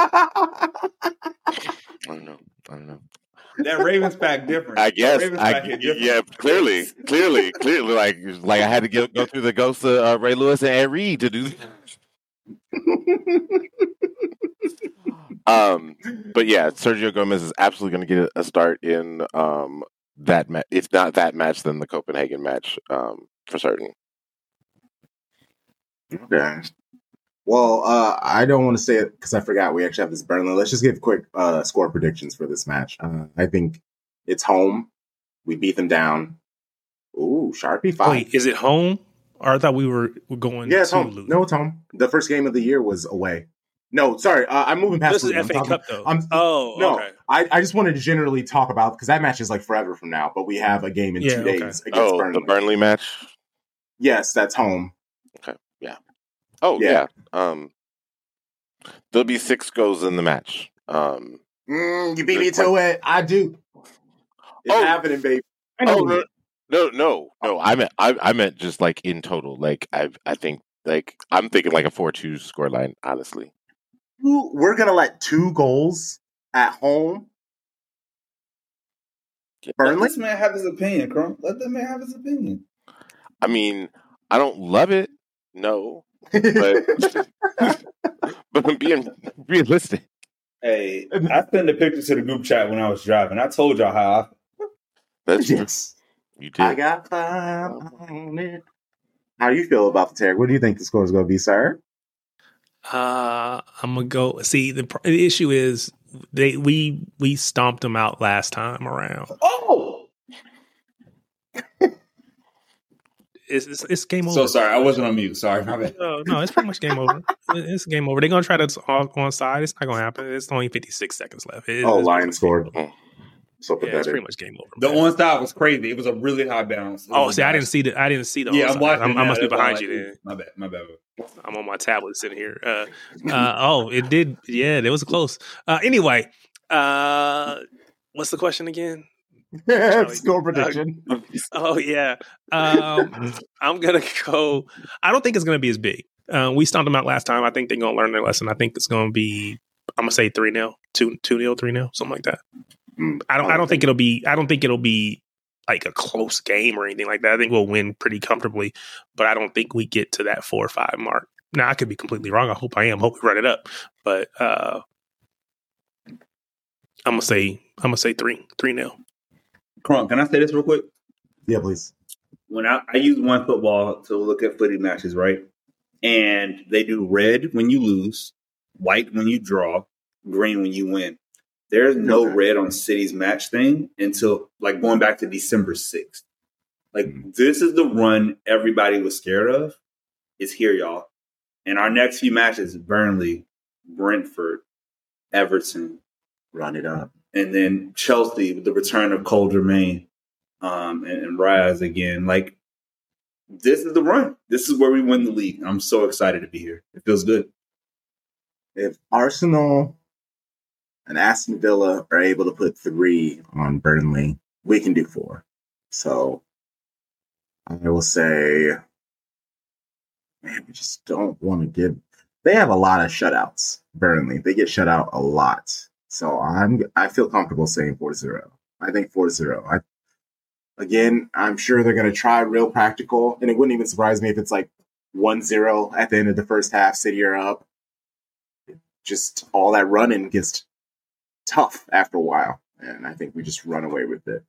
don't know. I don't know. That Ravens pack different. I guess. That Ravens I, pack hit different. yeah, clearly, clearly, clearly. Like, like I had to go, go through the ghosts of uh, Ray Lewis and Ed Reed to do. um, but yeah, Sergio Gomez is absolutely going to get a start in um that match. If not that match, then the Copenhagen match, um, for certain. Okay. Well, uh, I don't want to say it because I forgot we actually have this Burnley. Let's just give quick uh, score predictions for this match. Uh, I think it's home. We beat them down. Ooh, Sharpie five. Wait, is it home? Or I thought we were, were going yeah, it's to home. Luton. No, it's home. The first game of the year was away. No, sorry. Uh, I'm moving past This is Luton. I'm F A talking- Cup, though. I'm, oh, no, okay. I, I just wanted to generally talk about, because that match is like forever from now, but we have a game in Yeah, two okay. days against Oh, Burnley. the Burnley match. Yes, that's home. Okay. Yeah. Oh Yeah. yeah. Um, there'll be six goals in the match. Um, Mm, you beat me to it. I do. It's Oh. happening, baby. I know oh it. no, no, no, no. I meant, I, I meant just like in total. Like I, I think, like I'm thinking like a four-two scoreline. Honestly, Ooh, we're gonna let two goals at home. Let Burnley. this man have his opinion, Crum. Let that man have his opinion. I mean, I don't love it. No, but but I'm being realistic. Hey, I sent a picture to the group chat when I was driving. I told y'all how I That's true. Yes. You did. I got five on it. How do you feel about the Terry? What do you think the score is going to be, sir? Uh, I'm gonna go. See, the, the issue is they we we stomped them out last time around. Oh, it's, it's it's game over. So sorry, I wasn't on mute. Sorry, my bad. No, no, it's pretty much game over. It's game over. They're gonna try to on, on side. It's not gonna happen. It's only fifty-six seconds left. It, oh, Lions scored. So yeah, it's pretty much game over. The on side was crazy. It was a really high bounce. Oh, see, I didn't see the I didn't see the. Yeah, I'm watching. I'm, I must be behind like, you then. My bad. My bad. I'm on my tablet sitting here. Uh, uh, oh, it did. Yeah, it was close. Uh, anyway, uh, what's the question again? Score prediction. Uh, oh yeah, um, I'm gonna go. I don't think it's gonna be as big. Uh, we stomped them out last time. I think they're gonna learn their lesson. I think it's gonna be. I'm gonna say three nil, two two nil, three nil, something like that. Mm, I don't. I don't think it'll be. I don't think it'll be like a close game or anything like that. I think we'll win pretty comfortably, but I don't think we get to that four or five mark. Now I could be completely wrong. I hope I am. Hope we run it up, but uh, I'm gonna say. I'm gonna say three three nil. Crunk, can I say this real quick? Yeah, please. When I, I use One Football to look at footy matches, right? And they do red when you lose, white when you draw, green when you win. There's no okay. red on City's match thing until like going back to December sixth. Like mm-hmm. this is the run everybody was scared of. It's here, y'all. And our next few matches: Burnley, Brentford, Everton, run it up. And then Chelsea with the return of Cole Germain um, and, and Raz again. Like, this is the run. This is where we win the league. I'm so excited to be here. It feels good. If Arsenal and Aston Villa are able to put three on Burnley, we can do four. So I will say, man, we just don't want to give. They have a lot of shutouts, Burnley. They get shut out a lot. So I'm, I feel comfortable saying four zero. I think four zero. I, again, I'm sure they're going to try real practical, and it wouldn't even surprise me if it's like one zero at the end of the first half, City are up. Just all that running gets tough after a while, and I think we just run away with it.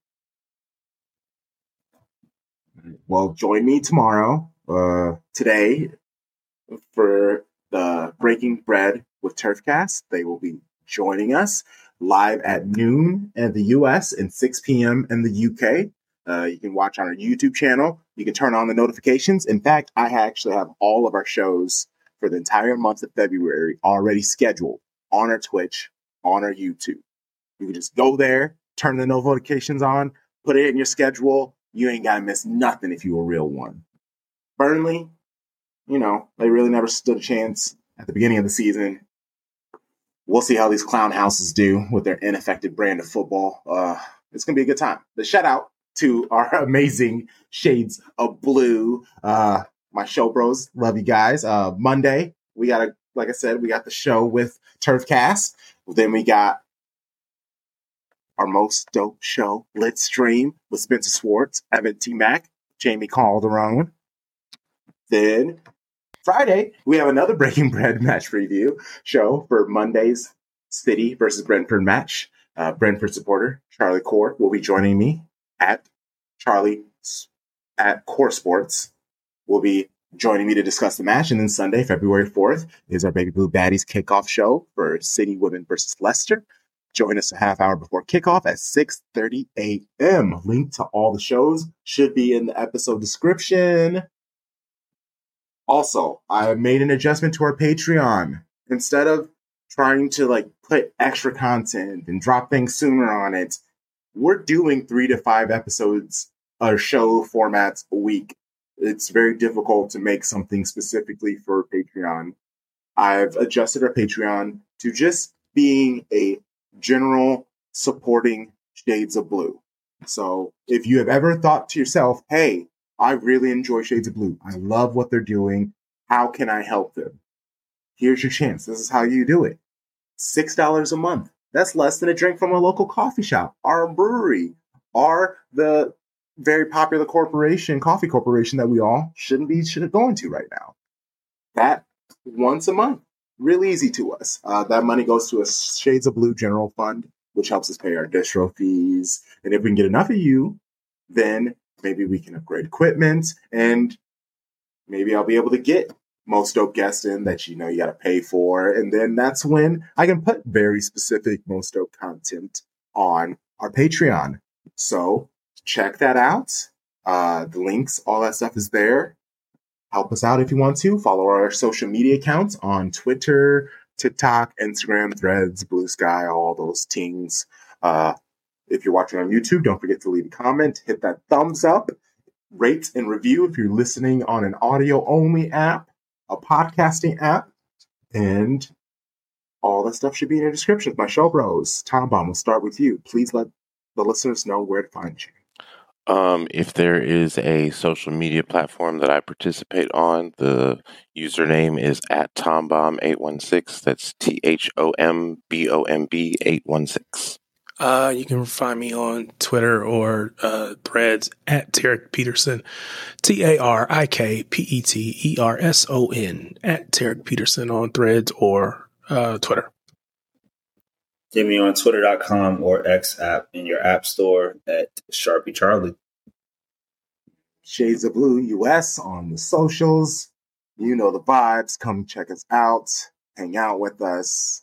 Well, join me tomorrow, uh, today, for the Breaking Bread with Turfcast. They will be joining us live at noon in the U S and six p.m. in the U K. Uh, you can watch on our YouTube channel. You can turn on the notifications. In fact, I actually have all of our shows for the entire month of February already scheduled on our Twitch, on our YouTube. You can just go there, turn the notifications on, put it in your schedule. You ain't got to miss nothing if you're a real one. Burnley, you know, they really never stood a chance at the beginning of the season. We'll see how these clown houses do with their ineffective brand of football. Uh, it's going to be a good time. The shout out to our amazing Shades of Blue. Uh, my show bros, love you guys. Uh, Monday, we got a, like I said, we got the show with Turfcast. Then we got our most dope show, Lit Stream, with Spencer Swartz, Evan T. Mac, Jamie Calderon. Then Friday, we have another Breaking Bread match review show for Monday's City versus Brentford match. Uh, Brentford supporter Charlie Core will be joining me at Charlie at Core Sports. Will be joining me to discuss the match. And then Sunday, February fourth, is our Baby Blue Baddies kickoff show for City Women versus Leicester. Join us a half hour before kickoff at six thirty a.m. Link to all the shows should be in the episode description. Also, I made an adjustment to our Patreon. Instead of trying to like put extra content and drop things sooner on it, we're doing three to five episodes or show formats a week. It's very difficult to make something specifically for Patreon. I've adjusted our Patreon to just being a general supporting Shades of Blue. So if you have ever thought to yourself, hey, I really enjoy Shades of Blue. I love what they're doing. How can I help them? Here's your chance. This is how you do it. six dollars a month. That's less than a drink from a local coffee shop, or a brewery, or the very popular corporation, coffee corporation that we all shouldn't be should going to right now. That once a month. Really easy to us. Uh, that money goes to a Shades of Blue general fund, which helps us pay our distro fees. And if we can get enough of you, then maybe we can upgrade equipment, and maybe I'll be able to get most dope guests in that you know you got to pay for. And then that's when I can put very specific most dope content on our Patreon. So check that out. Uh, the links, all that stuff is there. Help us out if you want to. Follow our social media accounts on Twitter, TikTok, Instagram, Threads, Blue Sky, all those things. Uh, if you're watching on YouTube, don't forget to leave a comment, hit that thumbs up, rate and review if you're listening on an audio-only app, a podcasting app, and all that stuff should be in your description. My show bros, Tom Bomb, we'll start with you. Please let the listeners know where to find you. Um, if there is a social media platform that I participate on, the username is at tombomb eight one six. That's T H O M B O M B eight one six. Uh, you can find me on Twitter or uh, Threads at Tarek Peterson, T A R I K P E T E R S O N, at Tarek Peterson on Threads or uh, Twitter. Get me on twitter dot com or X app in your app store at Sharpie Charlie. Shades of Blue U S on the socials. You know the vibes. Come check us out. Hang out with us.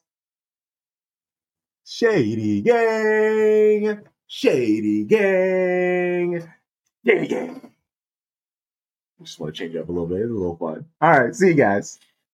Shady Gang. Shady Gang. Shady Gang. I just want to change it up a little bit. It's a little fun. All right. See you guys.